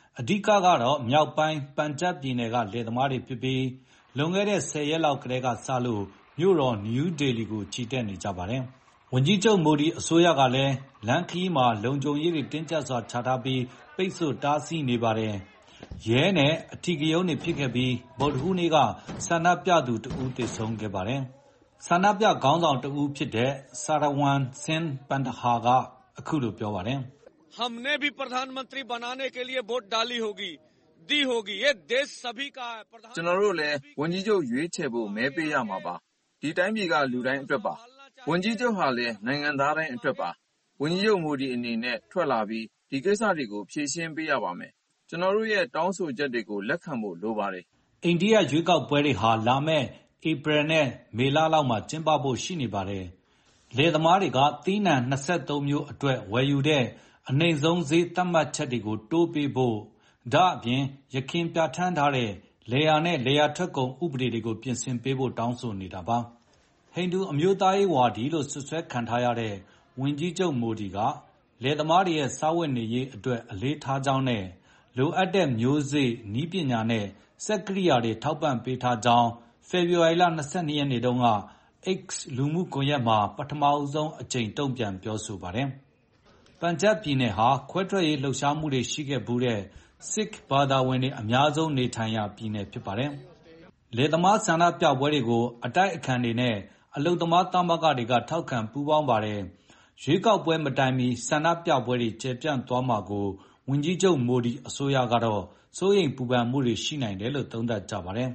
အဓိကကတော့မြောက်ပိုင်းပန်ဂျပ်ပြည်နယ်ကလယ်သမားတွေဖြစ်ပြီးလွန်ခဲ့တဲ့ဆယ်ရက်လောက်ကတည်းကစလို့မြို့တော်နယူးဒေလီကိုချီတက်နေကြပါတယ်။ဝန်ကြီးချုပ်မိုဒီအစိုးရကလည်းလမ်းခရီးမှာလုံခြုံရေးတွေတင်းကျပ်စွာချထားပြီးပိတ်ဆို့တားဆီးနေပါတယ်။ရဲနဲ့အထီးကရုဏ်းတွေဖြစ်ခဲ့ပြီးဗုဒ္ဓဟူးနေ့ကဆန္ဒပြသူတဦးသေဆုံးခဲ့ပါတယ်။ဆန္ဒပြခေါင်းဆောင်တဦးဖြစ်တဲ့ဆာရဝန်ဆင်းပန်ဒဟာကအခုလိုပြောပါတယ်။ हमने भी प्रधानमंत्री बनाने के लिए वोट डाली होगी दी होगी ये देश सभी का है ကျွန်တော်တို့လည်းဝန်ကြီးချုပ်ရွေးချယ်ဖို့မဲပေးရမှာပါဒီတိုင်းပြည်ကလူတိုင်းအတွက်ပါဝန်ကြီးချုပ်ဟာလည်းနိုင်ငံသားတိုင်းအတွက်ပါဝန်ကြီးချုပ်မိုဒီအနေနဲ့ထွက်လာပြီးဒီကိစ္စတွေကိုဖြေရှင်းပေးရပါမယ်ကျွန်တော်တို့ရဲ့တောင်းဆိုချက်တွေကိုလက်ခံဖို့လိုပါတယ်အိန္ဒိယရွေးကောက်ပွဲတွေဟာလာမယ့်ဧပြီနဲ့မေလလောက်မှာကျင်းပဖို့ရှိနေပါတယ်လယ်သမားတွေကသီးနှံ၂၃မျိုးအတွက်ဝယ်ယူတဲ့အနိမ့်ဆုံးဈေးသတ်မှတ်ချက်တွေကိုတိုးပေးဖို့ဒါအပြင်ရခင်ပြဋ္ဌာန်းထားတဲ့လယ်ယာနဲ့လယ်ယာထွက်ကုန်ဥပဒေတွေကိုပြင်ဆင်ပေးဖို့တောင်းဆိုနေတာပါဟိန္ဒူအမျိုးသားရေးဝါဒီလို့ဆွဆွဲခံထားရတဲ့ဝန်ကြီးချုပ်မိုဒီကလယ်သမားတွေရဲ့စားဝတ်နေရေးအတွက်အလေးထားကြောင်းနဲ့လိုအပ်တဲ့မျိုးစေ့နည်းပညာနဲ့စက်ကိရိယာတွေထောက်ပံ့ပေးထားကြောင်းဖေဖော်ဝါရီလ၂၂ရက်နေ့တုန်းက X လူမှုကွန်ရက်မှာပထမဆုံးအကြိမ်တုံ့ပြန်ပြောဆိုပါတယ်ပန်ဂျပ်ပြည်နယ်ဟာခွဲထွက်ရေးလှုပ်ရှားမှုတွေရှိခဲ့ဘူးတဲ့ Sikh ဘာသာဝင်တွေအများဆုံးနေထိုင်ရာပြည်နယ်ဖြစ်ပါတယ်။လယ်သမားဆန္ဒပြပွဲတွေကိုအတိုက်အခံတွေနဲ့အလုပ်သမားသမဂ္ဂတွေကထောက်ခံပူးပေါင်းပါတယ်။ရွေးကောက်ပွဲမတိုင်မီဆန္ဒပြပွဲတွေကျယ်ပြန့်သွားမှာကိုဝန်ကြီးချုပ်မိုဒီအစိုးရကတော့စိုးရိမ်ပူပန်မှုတွေရှိနိုင်တယ်လို့သုံးသပ်ကြပါတယ်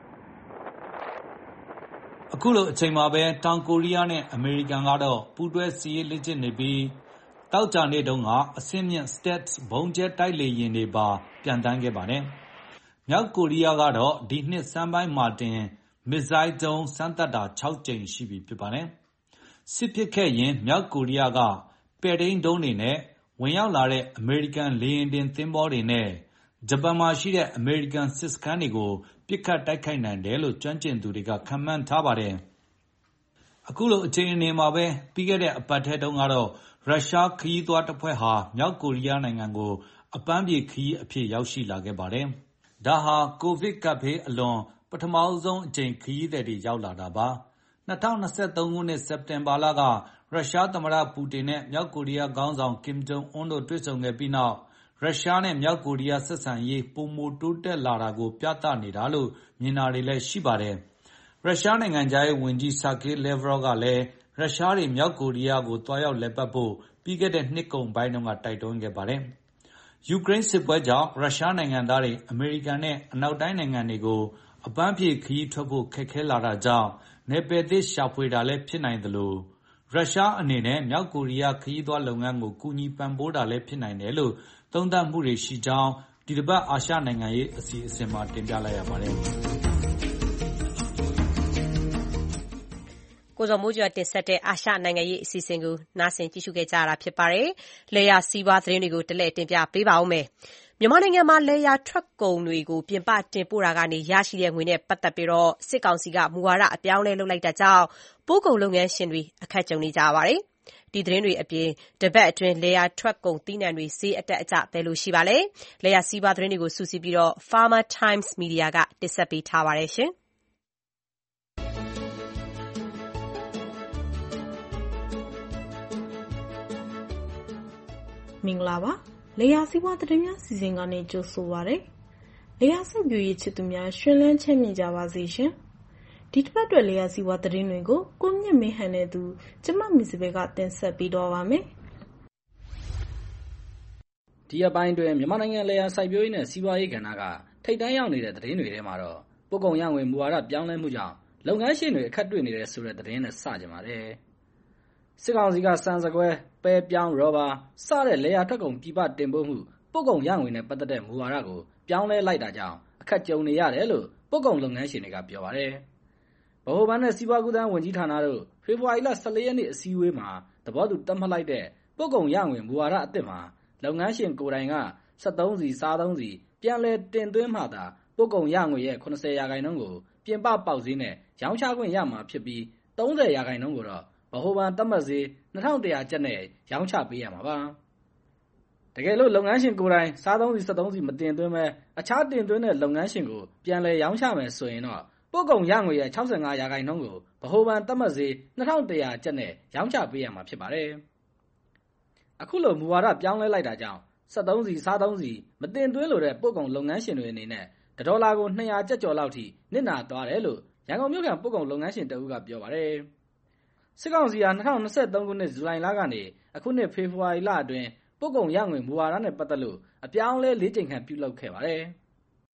။အခုလိုအချိန်မှာပဲတောင်ကိုရီးယားနဲ့အမေရိကန်ကတော့ပူးတွဲစစ်ရေးလေ့ကျင့်နေပြီးတောက်ကြနေ့တုန်းကအဆင့်မြင့် Stealth ဘုံကျဲတိုက်လေယာဉ်တွေပါပျံသန်းခဲ့ပါတယ်။မြောက်ကိုရီးယားကတော့ဒီနှစ်ဆန်းပိုင်းမှာတင်မစ်ဇိုင်းဒုံးစမ်းသပ်တာ၆ကြိမ်ရှိပြီဖြစ်ပါတယ်။စစ်ဖြစ်ခဲ့ရင်မြောက်ကိုရီးယားကပဲ့ထိန်းဒုံးတွေနဲ့ဝင်ရောက်လာတဲ့အမေရိကန်လေယာဉ်တင်သင်္ဘောတွေနဲ့ဂျပန်မှာရှိတဲ့အမေရိကန်စစ်စခန်းတွေကိုပစ်ခတ်တိုက်ခိုက်နိုင်တယ်လို့ကျွမ်းကျင်သူတွေကခန့်မှန်းထားပါတယ်။အခုလိုအခြေအနေမှာပဲပြီးခဲ့တဲ့အပတ်ထဲတုန်းကတော့ရုရှားခရီးသွားတစ်ဖွဲ့ဟာမြောက်ကိုရီးယားနိုင်ငံကိုအပန်းဖြေခရီးအဖြစ်ရောက်ရှိလာခဲ့ပါတယ်။ဒါဟာကိုဗစ်ကပ်ဘေးအလွန်ပထမဆုံးအကြိမ်ခရီးသည်တွေရောက်လာတာပါ။၂၀၂၃ခုနှစ်စက်တင်ဘာလကရုရှားသမ္မတပူတင်နဲ့မြောက်ကိုရီးယားခေါင်းဆောင်ကင်ဂျုံအွန်းတို့တွေ့ဆုံခဲ့ပြီးနောက်ရုရှားနဲ့မြောက်ကိုရီးယားဆက်ဆံရေးပိုမိုတိုးတက်လာတာကိုပြသနေတာလို့မြင်တာတွေလည်းရှိပါတယ်။ရုရှားနိုင်ငံခြားရေးဝန်ကြီးဆာဂေးလက်ဗရော့ကလည်းရုရှားတွေမြောက်ကိုရီးယားကိုသွားရောက်လည်ပတ်ဖို့ပြီးခဲ့တဲ့နှစ်ကုန်ပိုင်းတုန်းကတိုက်တွန်းခဲ့ပါတယ်။ယူကရိန်းစစ်ပွဲကြောင့်ရုရှားနိုင်ငံသားတွေအမေရိကန်နဲ့အနောက်တိုင်းနိုင်ငံတွေကိုအပန်းဖြေခရီးထွက်ဖို့ခက်ခဲလာတာကြောင့်နယ်ပယ်သစ်ရှာဖွေတာလည်းဖြစ်နိုင်သလိုရုရှားအနေနဲ့မြောက်ကိုရီးယားခရီးသွားလုပ်ငန်းကိုကူညီပံ့ပိုးတာလည်းဖြစ်နိုင်တယ်လို့သုံးသပ်မှုတွေရှိကြောင်းဒီတစ်ပတ်အာရှနိုင်ငံရေးအစီအစဉ်မှာတင်ပြလိုက်ရပါတယ်။ကိုဇော်မိုးကျော်တင်ဆက်တဲ့အာရှနိုင်ငံရေးအစီအစဉ်ကိုနားဆင်ကြည့်ရှုခဲ့ကြရတာဖြစ်ပါတယ်။လယ်ယာစီးပွားသတင်းတွေကိုတလဲတင်ပြပေးပါဦးမယ်။မြန်မာနိုင်ငံမှာလယ်ယာထွက်ကုန်တွေကိုပြင်ပတင်ပို့တာကနေရရှိတဲ့ငွေနဲ့ပတ်သက်ပြီးစစ်ကောင်စီကမူဝါဒအပြောင်းလဲလုပ်လိုက်တာကြောင့်ပို့ကုန်လုပ်ငန်းရှင်တွေအခက်ကြုံနေကြရပါတယ်။ဒီသတင်းတွေအပြင်တပတ်အတွင်းလယ်ယာထွက်ကုန်သီးနှံတွေဈေးအတက်အကျဘယ်လိုရှိပါလဲ။လယ်ယာစီးပွားသတင်းတွေကိုစုစည်းပြီး Farmer Times Media ကတင်ဆက်ပေးထားပါတယ်ရှင်။မင်္ဂလာပါလေယာစီးပွားသတင်းများစီစဉ်ကနေကြိုဆိုပါရစေလေယာစိုက်ပျိုးရေးချစ်သူများရှင်လန်းချမ်းမြေ့ကြပါစေရှင်ဒီတစ်ပတ်အတွက်လေယာစီးပွားသတင်းတွေကိုကိုမြင့်မင်းဟန်တဲ့သူကျမမီစပယ်ကတင်ဆက်ပေးတော့ပါမယ်ဒီအပိုင်းတွင်မြန်မာနိုင်ငံလေယာစိုက်ပျိုးရေးနဲ့စီးပွားရေးကဏ္ဍကထိပ်တန်းရောက်နေတဲ့သတင်းတွေထဲမှာတော့ပို့ကုန်ရငွေမူဝါဒပြောင်းလဲမှုကြောင့်လုပ်ငန်းရှင်တွေအခက်တွေ့နေတဲ့ဆိုတဲ့သတင်းနဲ့စကြပါတယ်စစ်ကောင်စီကစံစကွဲပဲပြောင်းရောဘာစတဲ့လေယာထွက်ကုန်ပြပတင်ပို့မှုပို့ကုန်ရငွေနဲ့ပတ်သက်တဲ့မူဝါဒကိုပြောင်းလဲလိုက်တာကြောင့်အခက်ကြုံနေရတယ်လို့ပို့ကုန်လုပ်ငန်းရှင်တွေကပြောပါတယ်။ဗဟိုဘဏ်နဲ့စီးပွားကူးသန်းဝန်ကြီးဌာနတို့ဖေဖော်ဝါရီလ၁၄ရက်နေ့အစည်းအဝေးမှာသဘောတူသတ်မှတ်လိုက်တဲ့ပို့ကုန်ရငွေမူဝါဒအသစ်မှာလုပ်ငန်းရှင်ကိုယ်တိုင်ကစက်သုံးစီစားသုံးစီပြန်လည်တင်သွင်းမှသာပို့ကုန်ရငွေရဲ့၇၀ရာခိုင်နှုန်းကိုပြင်ပပေါက်ဈေးနဲ့ရောင်းချခွင့်ရမှာဖြစ်ပြီး၃၀ရာခိုင်နှုန်းကိုတော့ဗဟိုဘဏ်သတ်မှတ်ဈေး၂၁၀၀ကျပ်နဲ့ရောင်းချပေးရမှာပါတကယ်လို့လုပ်ငန်းရှင်ကိုယ်တိုင်စားသုံးဆီစက်သုံးဆီမတင်သွင်းပဲအခြားတင်သွင်းတဲ့လုပ်ငန်းရှင်ကိုပြန်လည်ရောင်းချမယ်ဆိုရင်တော့ပို့ကုန်ရငွေရဲ့၆၅ရာခိုင်နှုန်းကိုဗဟိုဘဏ်သတ်မှတ်ဈေးနှစ်ထောင်တစ်ရာကျပ်နဲ့ရောင်းချပေးရမှာဖြစ်ပါတယ်။အခုလိုမူဝါဒပြောင်းလဲလိုက်တာကြောင့်စက်သုံးဆီစားသုံးဆီမတင်သွင်းလို့တဲ့ပို့ကုန်လုပ်ငန်းရှင်တွေအနေနဲ့ဒေါ်လာကိုနှစ်ရာကျပ်ကျော်လောက်ထိနစ်နာသွားတယ်လို့ရန်ကုန်မြို့ခံပို့ကုန်လုပ်ငန်းရှင်တဦးကပြောပါတယ်။စစ်ကောင်စီဟာ၂၀၂၃ခုနှစ်ဇူလိုင်လကနေအခုနှစ်ဖေဖော်ဝါရီလအတွင်းပို့ကုန်ရငွေမူဝါဒနဲ့ပတ်သက်လို့အပြောင်းလဲလေးကြိမ်ခန့်ပြုလုပ်ခဲ့ပါတယ်။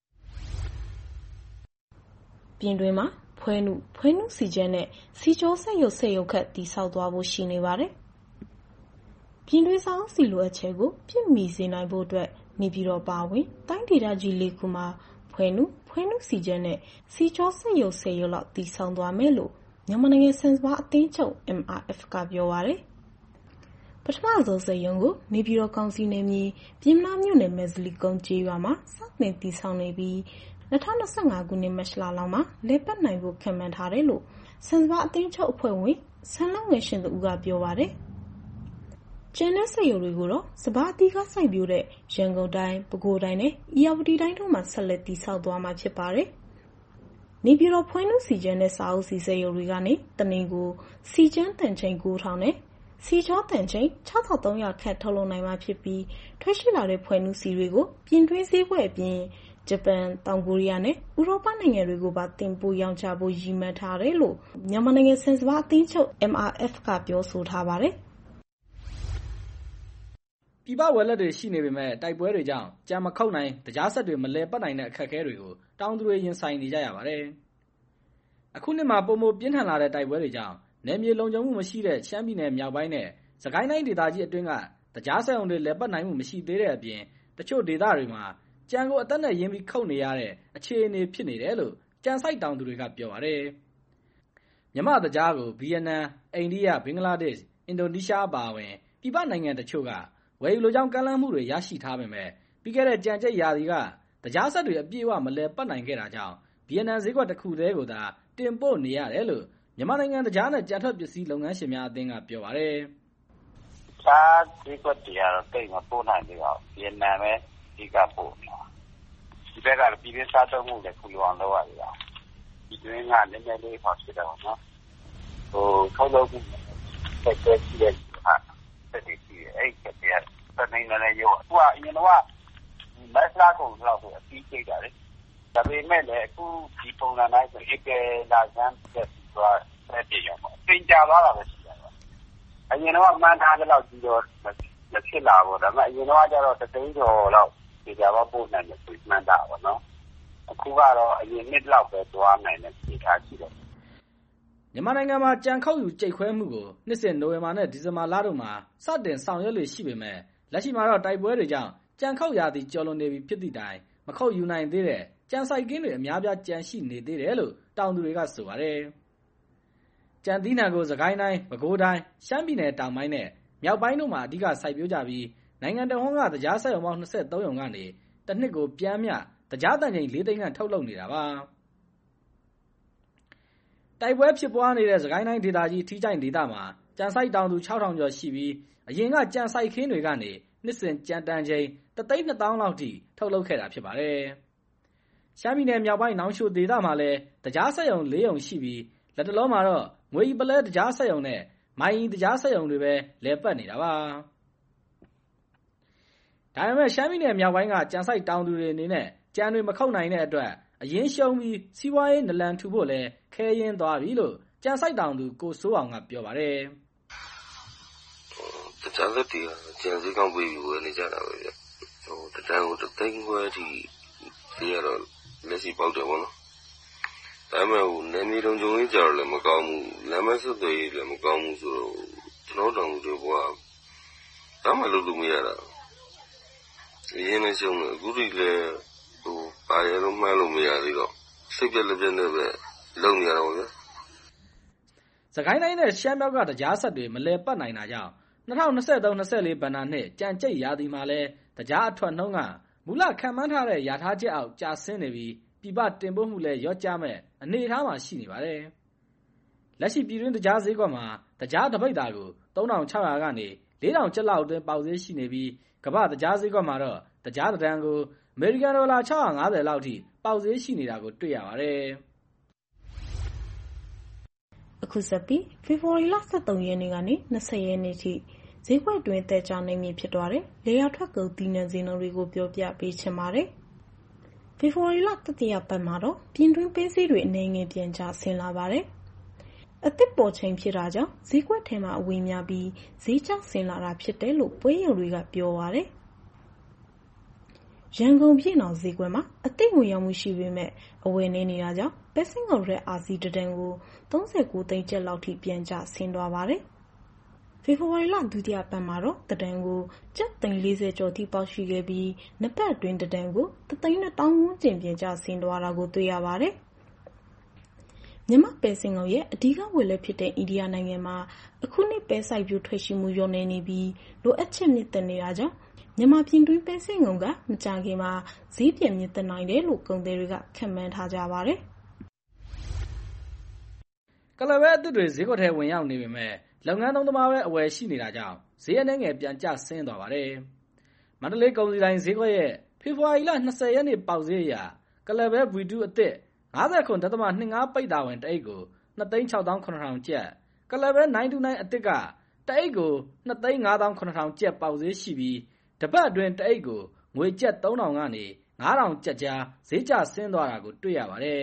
ပြင်တွင်းမှာဖွဲနုဖွဲနုစီကျန်းနဲ့စီကြောဆက်ရုပ်ဆက်ရုပ်ခတ်တိဆောက်သွားဖို့ရှိနေပါတယ်။ပြင်တွင်းဆောင်စီလိုအပ်ချက်ကိုပြည့်မီစေနိုင်ဖို့အတွက်နေပြည်တော်ပါဝင်တိုင်းဒေသကြီးလေးခုမှာဖွဲနုဖွဲနုစီကျန်းနဲ့စီကြောဆက်ရုပ်ဆက်ရုပ်လောက်တိဆောက်သွားမယ်လို့မြန်မာနိုင်ငံဆန်စပါးအသင်းချုပ် M R F ကပြောပါတယ်။ပထမဆုံးစက်ရုံကိုနေပြည်တော်ကောင်စီနယ်မြေပြင်မမြို့နယ်မယ်ဇလီကုန်းကျေးရွာမှာစတင်တည်ဆောက်နေပြီး၂၀၂၅ခုနှစ်မတ်လလောက်မှာလည်ပတ်နိုင်ဖို့ခန့်မှန်းထားတယ်လို့ဆန်စပါးအသင်းချုပ်အဖွဲ့ဝင်ဆန်လုပ်ငန်းရှင်တို့ကပြောပါတယ်။ကျန်တဲ့စက်ရုံတွေကိုတော့စပါးအသီးကစိုက်ပျိုးတဲ့ရန်ကုန်တိုင်း၊ပဲခူးတိုင်းနဲ့ဧရာဝတီတိုင်းတို့မှာဆက်လက်တည်ဆောက်သွားမှာဖြစ်ပါတယ်။နေပြည်တော်ဖွင့်နုစီကျန်းတဲ့စာအုပ်စီစက်ရုံတွေကနေတနင်္ဂနွေစီကျန်းတန်ချိန်၉ထောင်နဲ့စီချောတန်ချိန်၆ထောင်သုံးရာခန့်ထုတ်လုပ်နိုင်မှာဖြစ်ပြီးထွက်ရှိလာတဲ့ဖွင့်နုစီတွေကိုပြင်တွင်းဈေးကွက်အပြင်ဂျပန်၊တောင်ကိုရီးယားနဲ့ဥရောပနိုင်ငံတွေကိုပါတင်ပို့ရောင်းချဖို့ရည်မှန်းထားတယ်လို့မြန်မာနိုင်ငံဆန်စပါးအသင်းချုပ် M R F ကပြောဆိုထားပါတယ်။ပြည်ပဝယ်လက်တွေရှိနေပေမဲ့တိုက်ပွဲတွေကြောင့်ကြံမခုတ်နိုင်တကြားဆက်တွေမလဲပတ်နိုင်တဲ့အခက်အခဲတွေကိုတောင်သူတွေရင်ဆိုင်နေကြရပါတယ်။အခုနှစ်မှာပုံမပြင်းထန်လာတဲ့တိုက်ပွဲတွေကြောင့်နယ်မြေလုံခြုံမှုမရှိတဲ့ရှမ်းပြည်နယ်မြောက်ပိုင်းနဲ့စကိုင်းတိုင်းဒေသကြီးအတွင်းကတကြားဆက်ုံတွေလဲပတ်နိုင်မှုမရှိသေးတဲ့အပြင်တချို့ဒေသတွေမှာကြံကိုအသက်နဲ့ရင်းပြီးခုတ်နေရတဲ့အခြေအနေဖြစ်နေတယ်လို့ကြံစိုက်တောင်သူတွေကပြောပါတယ်။မြမတကြားကိုဗီယက်နမ်၊အိန္ဒိယ၊ဘင်္ဂလားဒေ့ရှ်၊အင်ဒိုနီးရှားအပါအဝင်ပြည်ပနိုင်ငံတချို့ကဝယ်ယူလိုကြောင်းကမ်းလှမ်းမှုတွေရရှိထားပေမဲ့ပြီးခဲ့တဲ့ကြံကျက်ရာသီကတကြားဆက်တွေအပြည့်အဝမလဲပတ်နိုင်ခဲ့တာကြောင့်ဗီယက်နမ်ဈေးကွက်တစ်ခုတည်းကိုသာတင်ပို့နေရတယ်လို့မြန်မာနိုင်ငံတကြားနဲ့ကြံထွက်ပစ္စည်းလုပ်ငန်းရှင်များအသင်းကပြောပါတယ်။စားဈေးကွက်တွေကတော့တိတ်မပို့နိုင်သေးပါဘူး။ဗီယက်နမ်ပဲအဓိကပို့နေတာ။ဒီဘက်ကပြည်တွင်းစားသုံးမှုလည်းကုလိုအောင်လုပ်ရတယ်။ပြည်တွင်းကနည်းနည်းလေးပေါ့ဖြစ်တယ်ပေါ့နော်။ဟိုထုတ်လုပ်မှုဆက်ကြည့်တဲ့ဟာဆက်ကြည့်ရဲ့အဲ့ဒီကတည်းကတနေ့နဲ့ရောအခုကအရင်တော့မက်စလာကုန်တော့အပြီးချိန်တာလေဒါပေမဲ့လည်းအခုဒီပုံစံတိုင်းဆိုဧကလာစမ်းတဲ့ဆိုတာဆက်ပြရမှာသင်ကြသွားတာပဲရှိတယ်အရင်တော့မှန်းထားတဲ့လောက်ကြီးတော့မဖြစ်လာဘူးဒါပေမဲ့အရင်တော့ကျတော့တသိန်းကျော်လောက်ဒီကြပါပို့နိုင်တယ်မှန်းတာပါနော်အခုကတော့အရင်နှစ်လောက်ပဲသွားနိုင်တယ်ဒီထားရှိတယ်မြန်မာနိုင်ငံမှာကြံခောက်ယူကြိတ်ခွဲမှုကိုနှစ်စဉ်နိုဝင်ဘာနဲ့ဒီဇင်ဘာလတို့မှာစတင်ဆောင်ရွက်လို့ရှိပေမဲ့လက်ရှိမှာတော့တိုက်ပွဲတွေကြောင့်ကြံခောက်ရာသီကျော်လွန်နေပြီဖြစ်သည့်တိုင်မခောက်ယူနိုင်သေးတဲ့ကြံစိုက်ကင်းတွေအများပြားကြံရှိနေသေးတယ်လို့တောင်သူတွေကဆိုပါတယ်။ကြံသီးနှံကိုစကိုင်းတိုင်း၊ပဲခူးတိုင်း၊ရှမ်းပြည်နယ်တောင်ပိုင်းနဲ့မြောက်ပိုင်းတို့မှာအဓိကစိုက်ပျိုးကြပြီးနိုင်ငံတော်ကတကြားဆက်ရုံပေါင်း၂၃ရုံကနေတစ်နှစ်ကိုပြန်မျှတကြားတန်ချိန်၄သိန်းခန့်ထုတ်လုပ်နေတာပါ။တိုက်ပွဲဖြစ်ပွားနေတဲ့စကိုင်းတိုင်းဒေသကြီးထီးချိုင့်ဒေသမှာကြံစိုက်တောင်သူ၆ထောင်ကျော်ရှိပြီးအရင်ကကြံစိုက်ခင်းတွေကနေနှစ်စဉ်ကြံတန်ချိန်တစ်သိန်းနှစ်သောင်းလောက်ထိထုတ်လုပ်ခဲ့တာဖြစ်ပါတယ်။ရှမ်းပြည်နယ်မြောက်ပိုင်းနောင်ချိုဒေသမှာလည်းတကြားဆက်ရုံ၄ရုံရှိပြီးလက်တလုံးမှာတော့ငွေပလဲတကြားဆက်ရုံနဲ့မိုင်းတကြားဆက်ရုံတွေပဲလဲပတ်နေတာပါ။ဒါပေမဲ့ရှမ်းပြည်နယ်မြောက်ပိုင်းကကြံစိုက်တောင်သူတွေအနေနဲ့ကြံတွေမခုတ်နိုင်တဲ့အတွက်အရင်ရှုံးပြီးစီးပွားရေးနလန်ထူဖို့လည်းခဲရင်းသွားပြီလို့ကြံစိုက်တောင်သူကိုစိုးအောင်ကပြောပါတယ်။တကြားလက်တီကကြံစည်ကောင်းပြီးဝယ်နေကြတာပဲဗျ။ဟိုတတန်းကိုတသိန်းခွဲအထိဒီကတော့လက်ရှိပေါက်တယ်ပေါ့နော်။ဒါပေမဲ့ဟိုနေနေတုံကြုံကြီးကြတော့လည်းမကောင်းဘူး။လမ်းမဆက်သွယ်ရေးလည်းမကောင်းဘူးဆိုတော့ကျွန်တော်တောင်တွေဘွားဘာမှလုပ်လို့မရတာ။အရင်ကရှုံးတယ်အခုထိလည်းဟိုပါရတော့မှန်းလို့မရသေးတော့စိတ်ပြက်လက်ပြက်နဲ့ပဲလုံနေရတော့ဗျာ။စကိုင်းတိုင်းနဲ့ရှမ်းမြောက်ကတကြားဆက်တွေမလဲပတ်နိုင်တာကြောင့်၂၀၂၃ ၂၄ဘဏ္ဍာနှစ်ကြံကျိတ်ရာသီမှာလဲတကြားအထွက်နှုန်းကမူလခံမှန်းထားတဲ့ရာထားချက်အောက်ကျဆင်းနေပြီးပြပတင်ပို့မှုလဲရော့ကျမဲ့အနေအထားမှာရှိနေပါတယ်။လက်ရှိပြည်တွင်းတကြားဈေးကွက်မှာတကြားတပိတ်တာကို၃ထောင်၆ရာကနေလေးထောင်ကျပ်လောက်အတွင်းပေါက်ဈေးရှိနေပြီးကမ္ဘာသကြားဈေးကွက်မှာတော့သကြားတစ်တန်ကိုအမေရိကန်ဒေါ်လာ၆၅၀လောက်ထိပေါက်ဈေးရှိနေတာကိုတွေ့ရပါတယ်အခုဆက်ပြီးဖေဖော်ဝါရီလ၁၃ရက်နေ့ကနေ၂၀ရက်နေ့ထိဈေးကွက်တွင်တက်ကြနေမည်ဖြစ်သွားတဲ့လေယာထွက်ကုန်သီးနှံဈေးနှုန်းတွေကိုပြောပြပေးချင်ပါတယ်။ဖေဖော်ဝါရီလတတိယပတ်မှာတော့ပြင်တွင်းပဲဈေးတွေအနေငယ်ပြန်ကျဆင်းလာပါတယ်။အသစ်ပေါ်ချိန်ဖြစ်တာကြောင့်ဈေးကွက်ထဲမှာအဝေးများပြီးဈေးကျဆင်းလာတာဖြစ်တယ်လို့ပွဲရုံတွေကပြောပါတယ်။ရန်ကုန်ပြည်တော်ဈေးကွက်မှာအသစ်ဝင်ရောက်မှုရှိပေမဲ့အဝယ်နေနေတာကြောင့်ပဲစင်ကုန်ရဲ့အာစီတတန်ကို၃၉သိန်းကျပ်လောက်ထိပြန်ကျဆင်းသွားပါတယ်။ဖေဖော်ဝါရီလဒုတိယပတ်မှာတော့တတန်ကိုကျပ်သိန်း၄၀ကျော်ထိပေါက်ရှိခဲ့ပြီးနှစ်ပတ်အတွင်းတတန်ကိုတစ်သိန်းနှစ်သောင်းဝန်းကျင်ပြန်ကျဆင်းသွားတာကိုတွေ့ရပါတယ်။မြန်မာပဲစင်ကုန်ရဲ့အဓိကဝယ်လက်ဖြစ်တဲ့အိန္ဒိယနိုင်ငံမှာအခုနှစ်ပဲစိုက်ပျိုးထွက်ရှိမှုလျော့နည်းနေပြီးလိုအပ်ချက်မြင့်တက်နေတာကြောင့်မြန်မာပြည်တွင်းပဲစင်ကုန်ကမကြာခင်မှာဈေးပြန်မြင့်တက်နိုင်တယ်လို့ကုန်သည်တွေကခန့်မှန်းထားကြပါတယ်။ကလပဲအသစ်တွေဈေးကွက်ထဲဝင်ရောက်နေပေမဲ့လုပ်ငန်းသုံးသမားပဲအဝယ်ရှိနေတာကြောင့်ဈေးအနှဲငယ်ပြန်ကျဆင်းသွားပါတယ်။မန္တလေးကုန်စည်ဒိုင်ဈေးကွက်ရဲ့ဖေဖော်ဝါရီလ၂၀ရက်နေ့ပေါက်ဈေးအရကလပဲ ဗီ တူ အသစ်၅၇.၂၅ပိတ်တာဝင်တအိတ်ကို၂သိန်း၆သောင်း၇ထောင်ကျပ်ကလပဲ၉၂၉အသစ်ကတအိတ်ကို၂သိန်း၅သောင်း၇ထောင်ကျပ်ပေါက်ဈေးရှိပြီးတပတ်အတွင်းတအိတ်ကိုငွေကျပ်၃ထောင်ကနေ၅ထောင်ကျပ်ကြားဈေးကျဆင်းသွားတာကိုတွေ့ရပါတယ်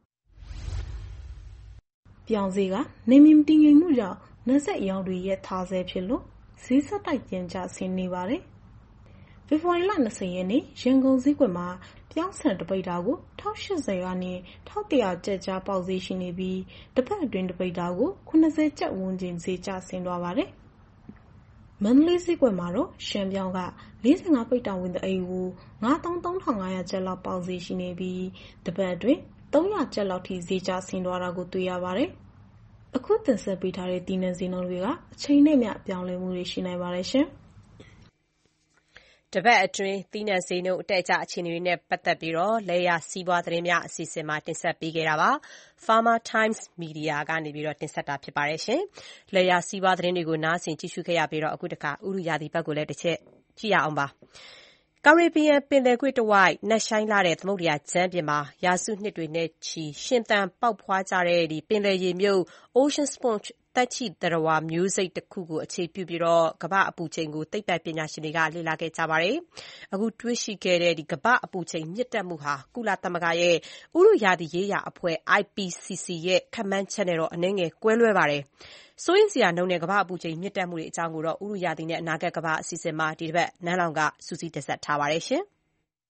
။ပြောင်းဈေးကနေမြင့်တည်ငြိမ်မှုကြောင့်နယ်စပ်ရောင်းတွေရက်ထားဆဲဖြစ်လို့ဈေးဆက်တိုက်ပြန်ကျဆင်းနေပါတယ်။ဖေဖော်ဝါရီလ၂၀ရက်နေ့ရန်ကုန်ဈေးကွက်မှာပြောင်းဆန်တပိတ်တာကို၁၈၀ကနေ၁၁၀၀ကျပ်ကြားပေါက်ဈေးရှိနေပြီးတစ်ပတ်အတွင်းတပိတ်တာကို၇၀ကျပ်ဝန်းကျင်ဈေးကျဆင်းသွားပါတယ်။မန္တလေးဈေးကွက်မှာတော့ရှမ်းပြောင်းက၄၅ပိတ်တာဝင်တအိတ်ကို၅သောင်း၃ထောင်၅ရာကျပ်လောက်ပေါက်ဈေးရှိနေပြီးတစ်ပတ်အတွင်း၃ရာကျပ်လောက်ထိဈေးကျဆင်းသွားတာကိုတွေ့ရပါတယ်။အခုတင်ဆက်ပေးထားတဲ့သီးနှံဈေးနှုန်းတွေကအချိန်နဲ့မျှပြောင်းလဲမှုတွေရှိနိုင်ပါတယ်ရှင်။တပတ်အတွင်းသီးနှံဈေးနှုန်းအတက်အကျအခြေအနေတွေနဲ့ပတ်သက်ပြီးလယ်ယာစီးပွားသတင်းများအစီအစဉ်မှာတင်ဆက်ပေးခဲ့တာပါ။ Farmer Times Media ကနေပြီးတော့တင်ဆက်တာဖြစ်ပါတယ်ရှင်။လယ်ယာစီးပွားသတင်းတွေကိုနားဆင်ကြည့်ရှုခဲ့ရပြီးတော့အခုတခါဥရုရာသီဘက်ကိုလည်းတစ်ချက်ကြည့်ရအောင်ပါ။ကာရေဘီယံပင်လယ်ကွေ့တဝိုက်နက်ရှိုင်းလာတဲ့သမုဒ္ဒရာကြမ်းပြင်မှာရာစုနှစ်တွေနဲ့ချီရှင်သန်ပေါက်ဖွားကြတဲ့ဒီပင်လယ်ရေမြုပ် Ocean Sponge သက်ရှိသတ္တဝါမျိုးစိတ်တစ်ခုကိုအခြေပြုပြီးတော့ကမ္ဘာ့အပူချိန်ကိုသိပ္ပံပညာရှင်တွေကလေ့လာခဲ့ကြပါတယ်။အခုတွေ့ရှိခဲ့တဲ့ဒီကမ္ဘာ့အပူချိန်မြင့်တက်မှုဟာကုလသမဂ္ဂရဲ့ဥတုရာသီရေးရာအဖွဲ့ I P C C ရဲ့ခန့်မှန်းချက်နဲ့တော့အနည်းငယ်ကွဲလွဲပါတယ်။စိုးရိမ်စရာနှုန်းနဲ့ကမ္ဘာ့အပူချိန်မြင့်တက်မှုတွေအကြောင်းကိုတော့ဥတုရာသီနဲ့အနာဂတ်ကမ္ဘာအစီအစဉ်မှာဒီတစ်ပတ်နန်းလောင်ကစူးစီးတင်ဆက်ထားပါတယ်ရှင်။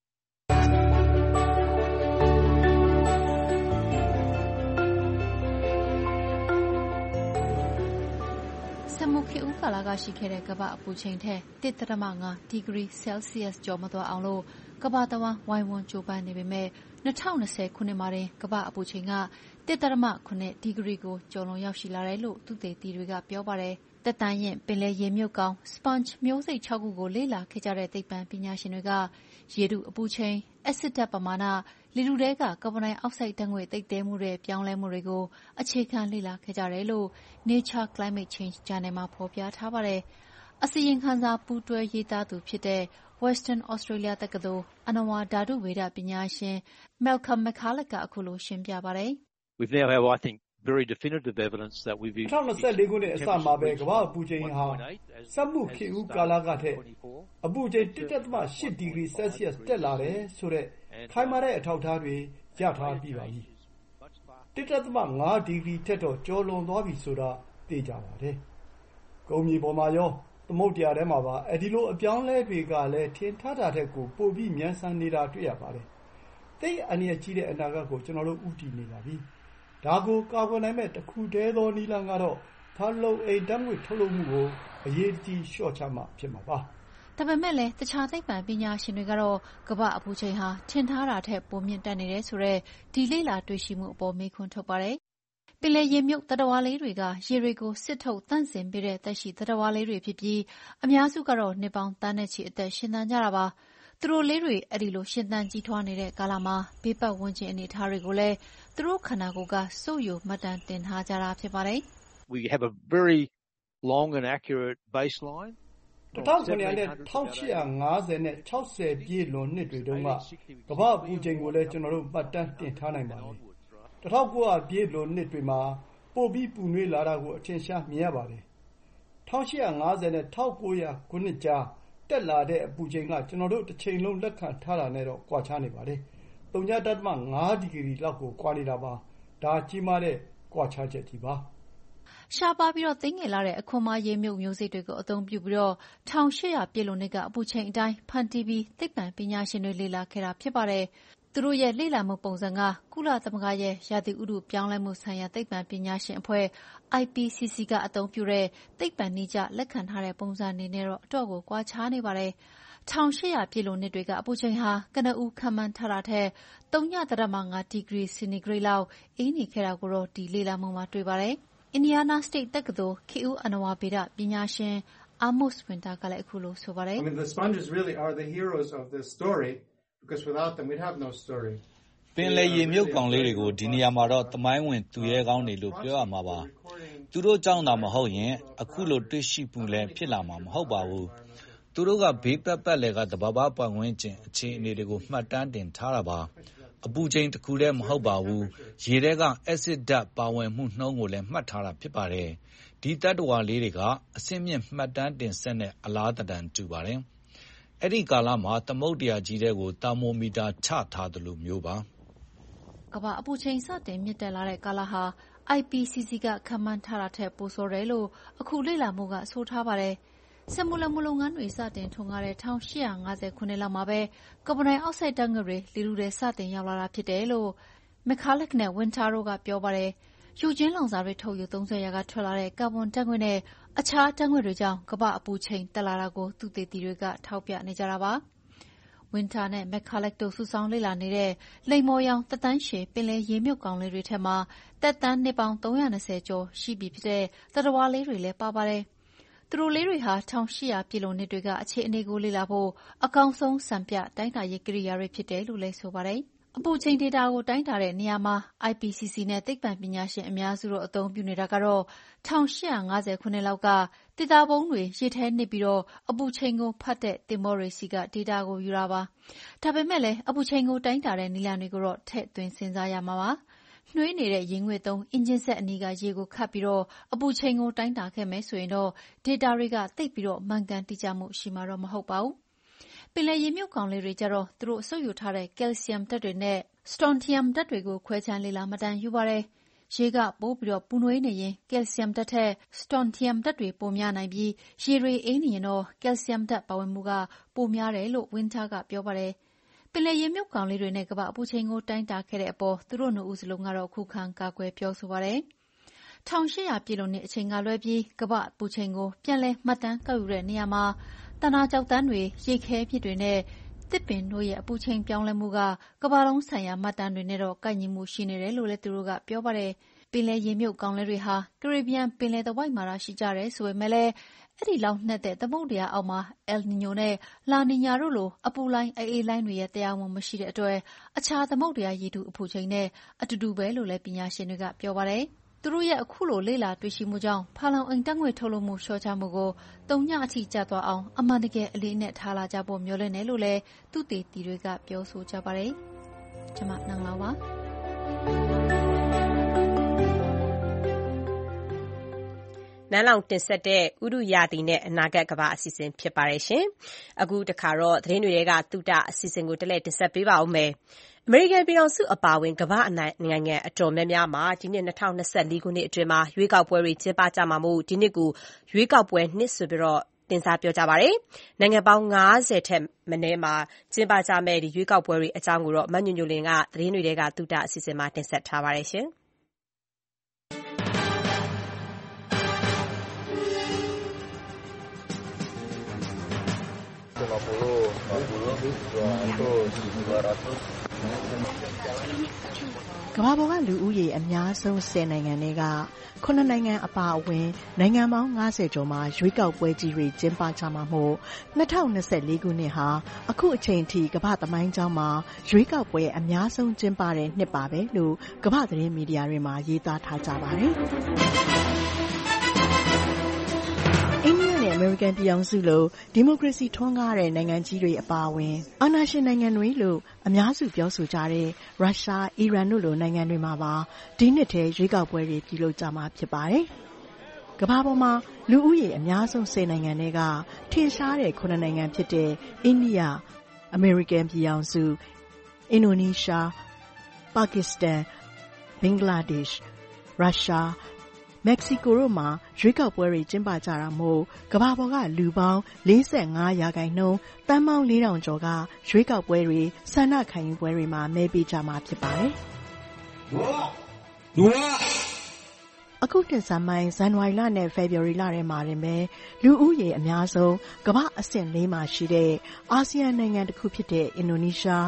စက်မှုခေတ်ဦးကာလကရှိခဲ့တဲ့ကမ္ဘာအပူချိန်ထက် တစ်ဒသမ ၅ ဒီဂရီဆဲလ်စီယပ်စ်ကျော်မသွားအောင်လို့ကမ္ဘာတဝန်းဝိုင်းဝန်းကြိုးပမ်းနေပေမဲ့၂၀၂၀ခုနှစ်မှာတင်ကမ္ဘာအပူချိန်ကတစ်ဒသမ ၇ ဒီဂရီကိုကျော်လွန်ရောက်ရှိလာတယ်လို့သုတေသီတွေကပြောပါတယ်။သက်တမ်းရင့်ပင်လယ်ရေမြုပ်ကောင် Sponge မျိုးစိတ်၆ခုကိုလေ့လာခဲ့ကြတဲ့သိပ္ပံပညာရှင်တွေကရေထုအပူချိန်၊အက်ဆစ်ဓာတ်ပမာဏ၊လေထုထဲကကာဗွန်ဒိုင်အောက်ဆိုဒ်ဓာတ်ငွေ့သိပ်သည်းမှုတွေပြောင်းလဲမှုတွေကိုအခြေခံလေ့လာခဲ့ကြတယ်လို့ Nature Climate Change ဂျာနယ်မှာဖော်ပြထားပါတယ်။အစီရင်ခံစာပူးတွဲရေးသားသူဖြစ်တဲ့ Western Australia တက္ကသိုလ်အဏ္ဏဝါဓာတုဗေဒပညာရှင် Malcolm McCulloch ကအခုလိုရှင်းပြပါတယ်။ We've now have, I think, very definitive evidence that we've used ၂၀၂၄ခုနှစ်အစမှာပဲကမ္ဘာ့အပူချိန်ဟာစက်မှုခေတ်ဦးကာလကထက်အပူချိန်တစ်ဒသမ၈ဒီဂရီဆဲလ်စီယပ်စ်တက်လာတယ်ဆိုတဲ့ခိုင်မာတဲ့အထောက်အထားတွေရထားပြီးပါပြီ။တစ်ဒသမ၅ဒီဂရီထက်တော့ကျော်လွန်သွားပြီဆိုတာသိကြပါတယ်။ကုန်းမြေပေါ်မှာရောသမုဒ္ဒရာထဲမှာပါအဲဒီလိုအပြောင်းလဲတွေကလည်းထင်ထားတာထက်ကိုပိုပြီးမြန်ဆန်နေတာတွေ့ရပါတယ်။သိအန္တရာယ်ကြီးတဲ့အနာဂတ်ကိုကျွန်တော်တို့ဦးတည်နေပါပြီ။ဒါကိုကာကွယ်နိုင်မဲ့တစ်ခုတည်းသောနည်းလမ်းကတော့ဖာလုံအိမ်ဓာတ်ငွေ့ထုတ်လုပ်မှုကိုအရေးကြီးလျှော့ချမှဖြစ်မှာပါ။ဒါပေမဲ့လည်းတခြားသိပ္ပံပညာရှင်တွေကတော့ကမ္ဘာ့အပူချိန်ဟာထင်ထားတာထက်ပိုမြင့်တက်နေတယ်ဆိုတဲ့ဒီလေ့လာတွေ့ရှိမှုအပေါ်မေးခွန်းထုတ်ပါတယ်။ပင်လယ်ရေမြုပ်သတ္တဝါလေးတွေကရေတွေကိုစစ်ထုတ်သန့်စင်ပေးတဲ့သက်ရှိသတ္တဝါလေးတွေဖြစ်ပြီးအများစုကတော့နှစ်ပေါင်းသန်းနဲ့ချီအသက်ရှင်သန်ကြတာပါ။သူတို့လေးတွေအဲဒီလိုရှင်သန်ကြီးထွားနေတဲ့ကာလမှာဘေးပတ်ဝန်းကျင်အနေအထားတွေကိုလည်းသူတို့ခန္ဓာကိုယ်ကစိုးရိမ်မှတ်တမ်းတင်ထားကြတာဖြစ်ပါတယ်။ We have a very long and accurate baseline. တစ်ထောင်ခုနှစ်ရာနဲ့တစ်ထောင်ရှစ်ရာငါးဆယ်နဲ့ခြောက်ဆယ်ပြည့်လွန်နှစ်တွေတုန်းကကမ္ဘာ့အပူချိန်ကိုလည်းကျွန်တော်တို့မှတ်တမ်းတင်ထားနိုင်ပါတယ်။တစ်ထောင်ကိုးရာပြည့်လွန်နှစ်တွေမှာပိုပြီးပူနွေးလာတာကိုအထင်ရှားမြင်ရပါတယ်။တစ်ထောင်ရှစ်ရာငါးဆယ်နဲ့တစ်ထောင်ကိုးရာခုနှစ်ကြားတက်လာတဲ့အပူချိန်ကကျွန်တော်တို့တစ်ချိန်လုံးလက်ခံထားတာနဲ့တော့ကွာခြားနေပါတယ်။သုံး ဒသမ ငါး ဒီဂရီလောက်ကိုကွာနေတာပါ။ဒါကြီးမားတဲ့ကွာခြားချက်ကြီးပါ။ရှားပါးပြီးသိမ်းငယ်လာတဲ့အခွန်မာရေမြုပ်မျိုးစိတ်တွေကိုအသုံးပြုပြီးတစ်ထောင်ရှစ်ရာပြည့်လွန်နှစ်ကအပူချိန်အတိုင်းဖန်တီးပြီးသိပ္ပံပညာရှင်တွေလေ့လာခဲ့တာဖြစ်ပါတယ်။သူတို့ရဲ့လေ့လာမှုပုံစံကကုလသမဂ္ဂရဲ့ရာသီဥတုပြောင်းလဲမှုဆိုင်ရာသိပ္ပံပညာရှင်အဖွဲ့ I P C C ကအသုံးပြုတဲ့သိပ္ပံနည်းကျလက်ခံထားတဲ့ပုံစံအနေနဲ့တော့အတော့ကိုကွာခြားနေပါတယ်။တစ်ထောင်ရှစ်ရာပြည့်လွန်နှစ်တွေကအပူချိန်ဟာကနဦးခန့်မှန်းထားတာထက်သုံး ဒသမ ငါး ဒီဂရီစီနီဂရိတ်လောက်အေးနေခဲ့တာကိုတော့ဒီလေ့လာမှုမှာတွေ့ပါတယ်။ အင်ဒီယားနားစတိတ်တက္ကသိုလ်ခေတ်ဦးအဏ္ဏဝါဗေဒပညာရှင် Amos Winter ကလည်းအခုလိုဆိုပါတယ်။ I mean the sponges really are the heroes of this story because without them we'd have no story. ပင်လယ်ရေမြုပ်ကောင်လေးတွေကိုဒီနေရာမှာတော့သမိုင်းဝင်သူရဲကောင်းတွေလို့ပြောရမှာပါ။သူတို့ကြောင့်သာမဟုတ်ရင်အခုလိုတွေ့ရှိမှုလည်းဖြစ်လာမှာမဟုတ်ပါဘူး။သူတို့ကဘေးပတ်ပတ်လည်ကသဘာဝပတ်ဝန်းကျင်အခြေအနေတွေကိုမှတ်တမ်းတင်ထားတာပါ။အပူချိန်တစ်ခုတည်းမဟုတ်ပါဘူး။ရေထဲကအက်ဆစ်ဓာတ်ပါဝင်မှုနှုန်းကိုလည်းမှတ်ထားတာဖြစ်ပါတယ်။ဒီသတ္တဝါလေးတွေကအဆင့်မြင့်မှတ်တမ်းတင်စက်နဲ့အလားတတန်တူပါတယ်။အဲ့ဒီကာလမှာသမုဒ္ဒရာကြီးတဲ့ကိုတာမိုမီတာချထားတယ်လို့မျိုးပါ။ကမ္ဘာအပူချိန်စတင်မြင့်တက်လာတဲ့ကာလဟာ I P C C ကခန့်မှန်းထားတာထက်ပိုဆိုးတယ်လို့အခုလေ့လာမှုကဆိုထားပါတယ်။စက်မှုလက်မှုလုပ်ငန်းတွေစတင်ထွန်းကားတဲ့တစ်ထောင်ရှစ်ရာငါးဆယ်ခုနှစ်လောက်မှာပဲကာဗွန်ဒိုင်အောက်ဆိုက်ဓာတ်ငွေ့တွေလေထုထဲစတင်ရောက်လာတာဖြစ်တယ်လို့ McCulloch နဲ့ Winter တို့ကပြောပါတယ်။ရုပ်ကြွင်းလောင်စာတွေထုတ်ယူသုံးစွဲရာကထွက်လာတဲ့ကာဗွန်ဓာတ်ငွေ့နဲ့အခြားဓာတ်ငွေ့တွေကြောင့်ကမ္ဘာအပူချိန်တက်လာတာကိုသုတေသီတွေကထောက်ပြနေကြတာပါ။ Winter နဲ့ McCulloch တို့စုဆောင်းလေ့လာနေတဲ့လိမ္မော်ရောင်သက်တမ်းရှည်ပင်လယ်ရေမြုပ်ကောင်လေးတွေထဲမှာသက်တမ်းနှစ်ပေါင်းသုံးရာ၂၀ကျော်ရှိပြီဖြစ်တဲ့သတ္တဝါလေးတွေလည်းပါပါတယ်။သူတို့လေးတွေဟာတစ်ထောင်ရှစ်ရာပြည့်လွန်နှစ်တွေကအခြေအနေကိုလေ့လာဖို့အကောင်းဆုံးစံပြတိုင်းတာရေးကိရိယာတွေဖြစ်တယ်လို့လည်းဆိုပါတယ်။အပူချိန်ဒေတာကိုတိုင်းတာတဲ့နေရာမှာ I P C C နဲ့သိပ္ပံပညာရှင်အများစုတို့အသုံးပြုနေတာကတော့တစ်ထောင်ရှစ်ရာငါးဆယ်ခုနှစ်လောက်ကသစ်သားပုံးတွေရေထဲနစ်ပြီးအပူချိန်ကိုဖတ်တဲ့သင်္ဘောတွေဆီကဒေတာကိုယူတာပါ။ဒါပေမဲ့လည်းအပူချိန်ကိုတိုင်းတာတဲ့နည်းလမ်းတွေကိုတော့ထည့်သွင်းစဉ်းစားရမှာပါ။နှွေးနေတဲ့ရေငွေ့သုံးအင်ဂျင်စက်အနီးကရေကိုခတ်ပြီးအပူချိန်ကိုတိုင်းတာခဲ့မယ်ဆိုရင်တော့ဒေတာတွေကသိပ်ပြီးမှန်ကန်တိကျမှုရှိမှာတော့မဟုတ်ပါဘူး။ပင်လယ်ရေမြုပ်ကောင်လေးတွေကျတော့သူတို့စုပ်ယူထားတဲ့ကယ်လ်ဆီယမ်ဓာတ်တွေနဲ့စတွန်တီယမ်ဓာတ်တွေကိုခွဲခြမ်းလေ့လာမှတ်တမ်းယူပါတယ်။ရေကပိုပြီးပူနွေးနေရင်ကယ်လ်ဆီယမ်ဓာတ်ထက်စတွန်တီယမ်ဓာတ်တွေပိုများနိုင်ပြီးရေတွေအေးနေရင်တော့ကယ်လ်ဆီယမ်ဓာတ်ပါဝင်မှုကပိုများတယ်လို့ Winter ကပြောပါတယ်။ပင်လယ်ရေမြုပ်ကောင်လေးတွေနဲ့ကမ္ဘာအပူချိန်ကိုတိုင်းတာခဲ့တဲ့အပေါ်သူတို့နှစ်ဦးစလုံးကတော့ခုခံကာကွယ်ပြောဆိုပါတယ်။တစ်ထောင်ရှစ်ရာပြည့်လွန်နှစ်အချိန်ကလွဲပြီးကမ္ဘာအပူချိန်ကိုပြန်လည်မှတ်တမ်းကောက်ယူတဲ့နေရာမှာသန္တာကျောက်သန်းတွေ၊ရေခဲမြစ်တွေနဲ့သစ်ပင်တို့ရဲ့အပူချိန်ပြောင်းလဲမှုကကမ္ဘာလုံးဆိုင်ရာမှတ်တမ်းတွေနဲ့တော့ကိုက်ညီမှုရှိနေတယ်လို့လည်းသူတို့ကပြောပါတယ်။ပင်လယ်ရေမြုပ်ကောင်လေးတွေဟာကရေဘီယံပင်လယ်တဝိုက်မှာသာရှိကြတယ်ဆိုပေမဲ့လည်းအဲဒီလောက်နှက်တဲ့သမုဒ္ဒရာအောက်မှာအယ်လ်နီညိုနဲ့လာနီညာတို့လိုအပူလှိုင်းအအေးလှိုင်းတွေရဲ့သက်ရောက်မှုမရှိတဲ့အတွက်အခြားသမုဒ္ဒရာရေထုအပူချိန်နဲ့အတူတူပဲလို့လည်းပညာရှင်တွေကပြောပါတယ်။သူတို့ရဲ့အခုလိုလေ့လာတွေ့ရှိမှုကြောင့်ဖာလုံအိမ်ဓာတ်ငွေ့ထုတ်လွှတ်မှုလျှော့ချမှုကိုသုံးညအထိကျသွားအောင်အမှန်တကယ်အလေးအနက်ထားလာကြဖို့မျှော်လင့်တယ်လို့လည်းသုတေသီတွေကပြောဆိုကြပါတယ်။ကျွန်မနန်းလောင်ပါနန်းလောင်တင်ဆက်တဲ့ဥတုရာသီနဲ့အနာဂတ်ကမ္ဘာအစီအစဉ်ဖြစ်ပါတယ်ရှင်။အခုတခါတော့သတင်းတွေကသုတအစီအစဉ်ကိုတလဲတင်ဆက်ပေးပါဦးမယ်။အမေရိကန်ပြည်ထောင်စုအပါအဝင်ကမ္ဘာနိုင်ငံအတော်များများမှာဒီနှစ်၂၀၂၄ခုနှစ်အတွင်းမှာရွေးကောက်ပွဲတွေကျင်းပကြမှာမို့ဒီနှစ်ကိုရွေးကောက်ပွဲနှစ်ဆိုပြီးတော့တင်စားပြောကြပါတယ်။နိုင်ငံပေါင်း၅၀ထက်မနည်းမှာကျင်းပကြမယ့်ဒီရွေးကောက်ပွဲတွေအကြောင်းကိုတော့မညွညွလင်းကသတင်းတွေကသုတအစီအစဉ်မှာတင်ဆက်ထားပါတယ်ရှင်။ကမ္ဘာပေါ်ကလူဦးရေအများဆုံးဆယ်နိုင်ငံထဲကခုနှစ်နိုင်ငံအပါအဝင်နိုင်ငံပေါင်း၅၀ကျော်မှာရွေးကောက်ပွဲကြီးတွေကျင်းပကြမှာမို့၂၀၂၄ခုနှစ်ဟာအခုအချိန်ထိကမ္ဘာသမိုင်းကြောင်းမှာရွေးကောက်ပွဲအများဆုံးကျင်းပတဲ့နှစ်ပါပဲလို့ကမ္ဘာသတင်းမီဒီယာတွေမှာရေးသားထားကြပါတယ်။အိန္ဒိယနဲ့အမေရိကန်ပြည်ထောင်စုလိုဒီမိုကရေစီထွန်းကားတဲ့နိုင်ငံကြီးတွေအပါအဝင်အာဏာရှင်နိုင်ငံတွေလို့အများစုပြောဆိုကြတဲ့ရုရှား၊အီရန်တို့လိုနိုင်ငံတွေမှာပါဒီနှစ်ထဲရွေးကောက်ပွဲတွေပြုလုပ်ကြမှာဖြစ်ပါတယ်။ကမ္ဘာပေါ်မှာလူဦးရေအများဆုံးဆယ်နိုင်ငံတွေကထင်ရှားတဲ့ခုနှစ်နိုင်ငံဖြစ်တဲ့အိန္ဒိယ၊အမေရိကန်ပြည်ထောင်စု၊အင်ဒိုနီးရှား၊ပါကစ္စတန်၊ဘင်္ဂလားဒေ့ရှ်၊ရုရှား၊မက္ကဆီကိုတို့မှာရွေးကောက်ပွဲတွေကျင်းပကြတာမို့ကမ္ဘာပေါ်ကလူပေါင်းလေးဆယ့်ငါးရာခိုင်နှုန်းတန်းပေါင်းလေးထောင်ကျော်ကရွေးကောက်ပွဲတွေဆန္ဒခံယူပွဲတွေမှာမဲပေးကြမှာဖြစ်ပါတယ်။အခုတင်ဆက်မိုင်းဇန်နဝါရီလနဲ့ဖေဖော်ဝါရီလထဲမှာတင်ပဲလူဦးရေအများဆုံးကမ္ဘာအဆင့်လေးမှာရှိတဲ့အာဆီယံနိုင်ငံတစ်ခုဖြစ်တဲ့အင်ဒိုနီးရှား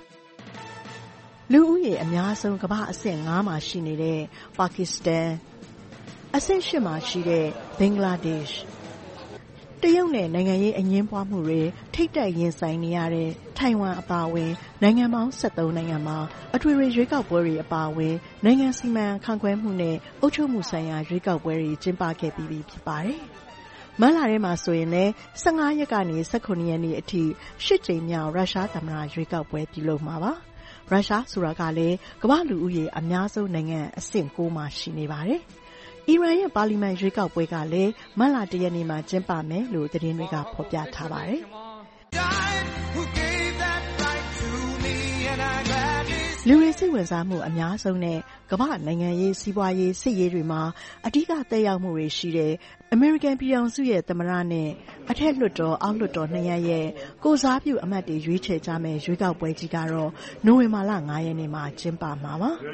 လူဦးရေအများဆုံးကမ္ဘာအဆင့်ငါးမှာရှိနေတဲ့ပါကစ္စတန်အဆင့်ရှစ်မှာရှိတဲ့ဘင်္ဂလားဒေ့ရှ်တရုတ်နဲ့နိုင်ငံရေးအငြင်းပွားမှုတွေထိပ်တိုက်ရင်ဆိုင်နေရတဲ့ထိုင်ဝမ်အပါအဝင်နိုင်ငံပေါင်း၁၃နိုင်ငံမှာအထွေထွေရွေးကောက်ပွဲတွေအပါအဝင်နိုင်ငံစီမံခန့်ခွဲမှုနဲ့အုပ်ချုပ်မှုဆိုင်ရာရွေးကောက်ပွဲတွေကျင်းပခဲ့ပြီးပြီဖြစ်ပါတယ်။မတ်လထဲမှာဆိုရင်လည်း၁၅ရက်ကနေ၁၇ရက်နေ့အထိရှစ်ကြိမ်မြောက်ရုရှားသမ္မတရွေးကောက်ပွဲပြုလုပ်မှာပါ။ရုရှားဆိုတာကလည်းကမ္ဘာလူဦးရေအများဆုံးနိုင်ငံအဆင့်ကိုမှာရှိနေပါတယ်။အီရန်ရဲ့ပါလီမန်ရွေးကောက်ပွဲကလည်းမတ်လတရက်နေ့မှာကျင်းပမယ်လို့သတင်းတွေကဖော်ပြထားပါတယ်။လူတွေစိတ်ဝင်စားမှုအများဆုံးနဲ့ကမ္ဘာနိုင်ငံရေးစီးပွားရေးစစ်ရေးတွေမှာအဓိကသက်ရောက်မှုတွေရှိတဲ့အမေရိကန်ပြည်ထောင်စုရဲ့သမ္မတနဲ့အထက်လွှတ်တော်အောက်လွှတ်တော်နှစ်ရပ်ရဲ့ကိုယ်စားပြုအမတ်တွေရွေးချယ်ကြမယ့်ရွေးကောက်ပွဲကြီးကတော့နိုဝင်ဘာလငါးရက်နေ့မှာကျင်းပမှာပါ။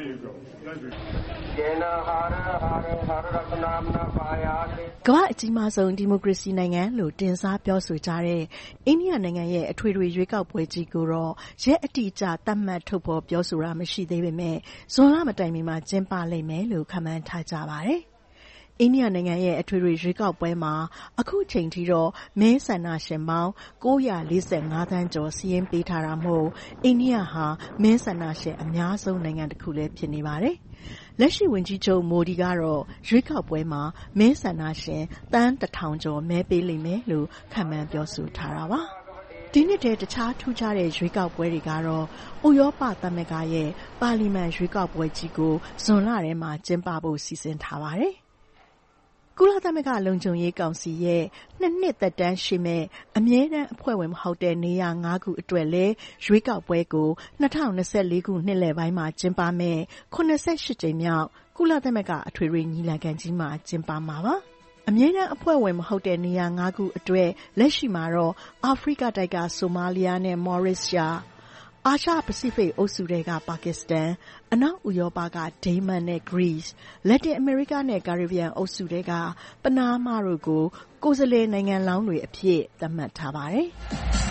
ကမ္ဘာအကြီးမားဆုံးဒီမိုကရေစီနိုင်ငံလို့တင်စားပြောဆိုကြတဲ့အိန္ဒိယနိုင်ငံရဲ့အထွေထွေရွေးကောက်ပွဲကြီးကိုတော့ရက်အတိအကျသတ်မှတ်ထုတ်ဖော်ပြောဆိုတာမရှိသေးပေမဲ့ဇွန်လမတိုင်မီမှာကျင်းပလိမ့်မယ်လို့ခန့်မှန်းထားကြပါတယ်။အိန္ဒိယနိုင်ငံရဲ့အထွေထွေရွေးကောက်ပွဲမှာအခုချိန်ထိတော့မဲဆန္ဒရှင်ပေါင်း၉၄၅သန်းကျော်စာရင်းပေးထားတာမို့အိန္ဒိယဟာမဲဆန္ဒရှင်အများဆုံးနိုင်ငံတစ်ခုလည်းဖြစ်နေပါတယ်။လက်ရှိဝန်ကြီးချုပ်မိုဒီကတော့ရွေးကောက်ပွဲမှာမဲဆန္ဒရှင်သန်းတစ်ထောင်ကျော်မဲပေးလိမ့်မယ်လို့ခန့်မှန်းပြောဆိုထားတာပါ။ဒီနှစ်တည်းတခြားထူးခြားတဲ့ရွေးကောက်ပွဲတွေကတော့ဥရောပသမဂ္ဂရဲ့ပါလီမန်ရွေးကောက်ပွဲကြီးကိုဇွန်လထဲမှာကျင်းပဖို့စီစဉ်ထားပါတယ်။ကုလသမဂ္ဂလုံခြုံရေးကောင်စီရဲ့နှစ်နှစ်သက်တမ်းရှိမဲ့အမြဲတမ်းအဖွဲ့ဝင်မဟုတ်တဲ့နေရာငါးခုအတွက်လည်းရွေးကောက်ပွဲကို၂၀၂၄ခုနှစ်လယ်ပိုင်းမှာကျင်းပမဲ့၇၈ကြိမ်မြောက်ကုလသမဂ္ဂအထွေထွေညီလာခံကြီးမှာကျင်းပမှာပါ။အမြဲတမ်းအဖွဲ့ဝင်မဟုတ်တဲ့နေရာငါးခုအတွက်လက်ရှိမှာတော့အာဖရိကတိုက်ကဆိုမာလီယာနဲ့မော်ရစ်ရှားအာရှပစိဖိတ်အုပ်စုတွေကပါကစ္စတန်အနောက်ဥရောပကဒိန်းမတ်နဲ့ဂရိလက်တင်အမေရိကနဲ့ကာရစ်ဘီယံအုပ်စုတွေကပနားမားတို့ကိုကိုယ်စားလှယ်နိုင်ငံလောင်းတွေအဖြစ်သတ်မှတ်ထားပါတယ်။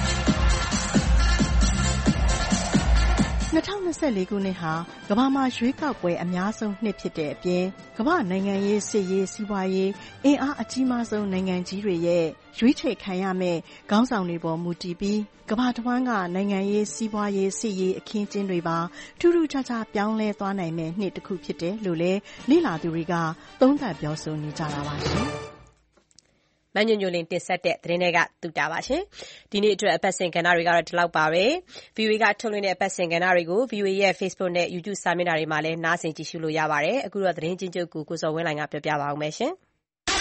၂၀၂၄ခုနှစ်ဟာကမ္ဘာမှာရွေးကောက်ပွဲအများဆုံးနှစ်ဖြစ်တဲ့အပြင်ကမ္ဘာနိုင်ငံရေးစစ်ရေးစီးပွားရေးအင်အားအကြီးမားဆုံးနိုင်ငံကြီးတွေရဲ့ရွေးချယ်ခံရမယ့်ခေါင်းဆောင်တွေပေါ်မူတည်ပြီးကမ္ဘာတစ်ဝန်းကနိုင်ငံရေးစီးပွားရေးစစ်ရေးအခင်းကျင်းတွေပါထူးထူးခြားခြားပြောင်းလဲသွားနိုင်မယ့်နှစ်တစ်ခုဖြစ်တယ်လို့လည်းလေ့လာသူတွေကသုံးသပ်ပြောဆိုနေကြတာပါရှင်။မညွညွလင်းတင်ဆက်တဲ့သတင်းတွေကတူတာပါရှင်။ဒီနေ့အတွက်အပတ်စဉ်ကဏ္ဍတွေကတော့ဒီလောက်ပါပဲ။ ဗွီအိုအေ ကထုတ်လွှင့်တဲ့အပတ်စဉ်ကဏ္ဍတွေကို ဗွီအိုအေ ရဲ့ Facebook နဲ့ YouTube စာမျက်နှာတွေမှာလည်းနားဆင်ကြည့်ရှုလို့ရပါတယ်။အခုတော့သတင်းချင်းချုပ်ကိုကိုစော်ဝင်းလှိုင်ကပြောပြပါဦးမယ်ရှင်။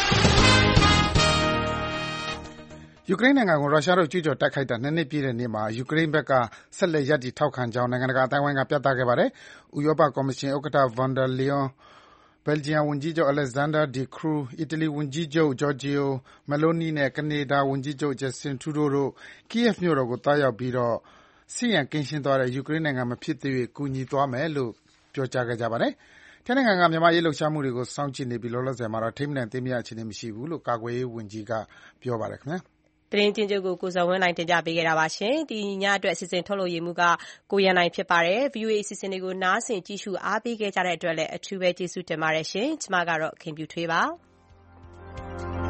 ယူကရိန်းနိုင်ငံကိုရုရှားတို့ကျူးကျော်တိုက်ခိုက်တာနှစ်နှစ်ပြည့်တဲ့နေ့မှာယူကရိန်းဘက်ကဆက်လက်ရပ်တည်ထောက်ခံကြောင်းနိုင်ငံတကာအသိုင်းအဝိုင်းကပြသခဲ့ပါတယ်။ဥရောပကော်မရှင်ဥက္ကဋ္ဌ Von der Leyenဘယ်လ်ဂျီယံဝန်ကြီးချုပ် Alexander De Croo ၊အီတလီဝန်ကြီးချုပ် Giorgia Meloni နဲ့ကနေဒါဝန်ကြီးချုပ် Justin Trudeau တို့ Kyiv မြို့တော်ကိုသွားရောက်ပြီးစစ်ရန်ကင်းရှင်းသွားတဲ့ယူကရိန်းနိုင်ငံမဖြစ်သရွေ့ကူညီသွားမယ်လို့ပြောကြားခဲ့ကြပါတယ်။ထိုင်းနိုင်ငံကမြန်မာ့အရေးလှုပ်ရှားမှုတွေကိုစောင့်ကြည့်နေပြီးလောလောဆယ်မှာတော့ထိန်းမနိုင်သိမ်းမရအခြေအနေမရှိဘူးလို့ကာကွယ်ရေးဝန်ကြီးကပြောပါတယ်ခင်ဗျာ။သတင်းချင်းချုပ်ကိုကိုစော်ဝင်းလှိုင်တင်ပြပေးခဲ့တာပါရှင်။ဒီညအတွက်အစီအစဉ်ထုတ်လုပ်ရေးမှူးကကိုရန်နိုင်ဖြစ်ပါတယ်။ ဗွီအိုအေအစီအစဉ်တွေကိုနားဆင်ကြည့်ရှုအားပေးခဲ့ကြတဲ့အတွက်လည်းအထူးပဲကျေးဇူးတင်ပါတယ်ရှင်။ကျွန်မကတော့ခင်ဗျူထွေးပါ။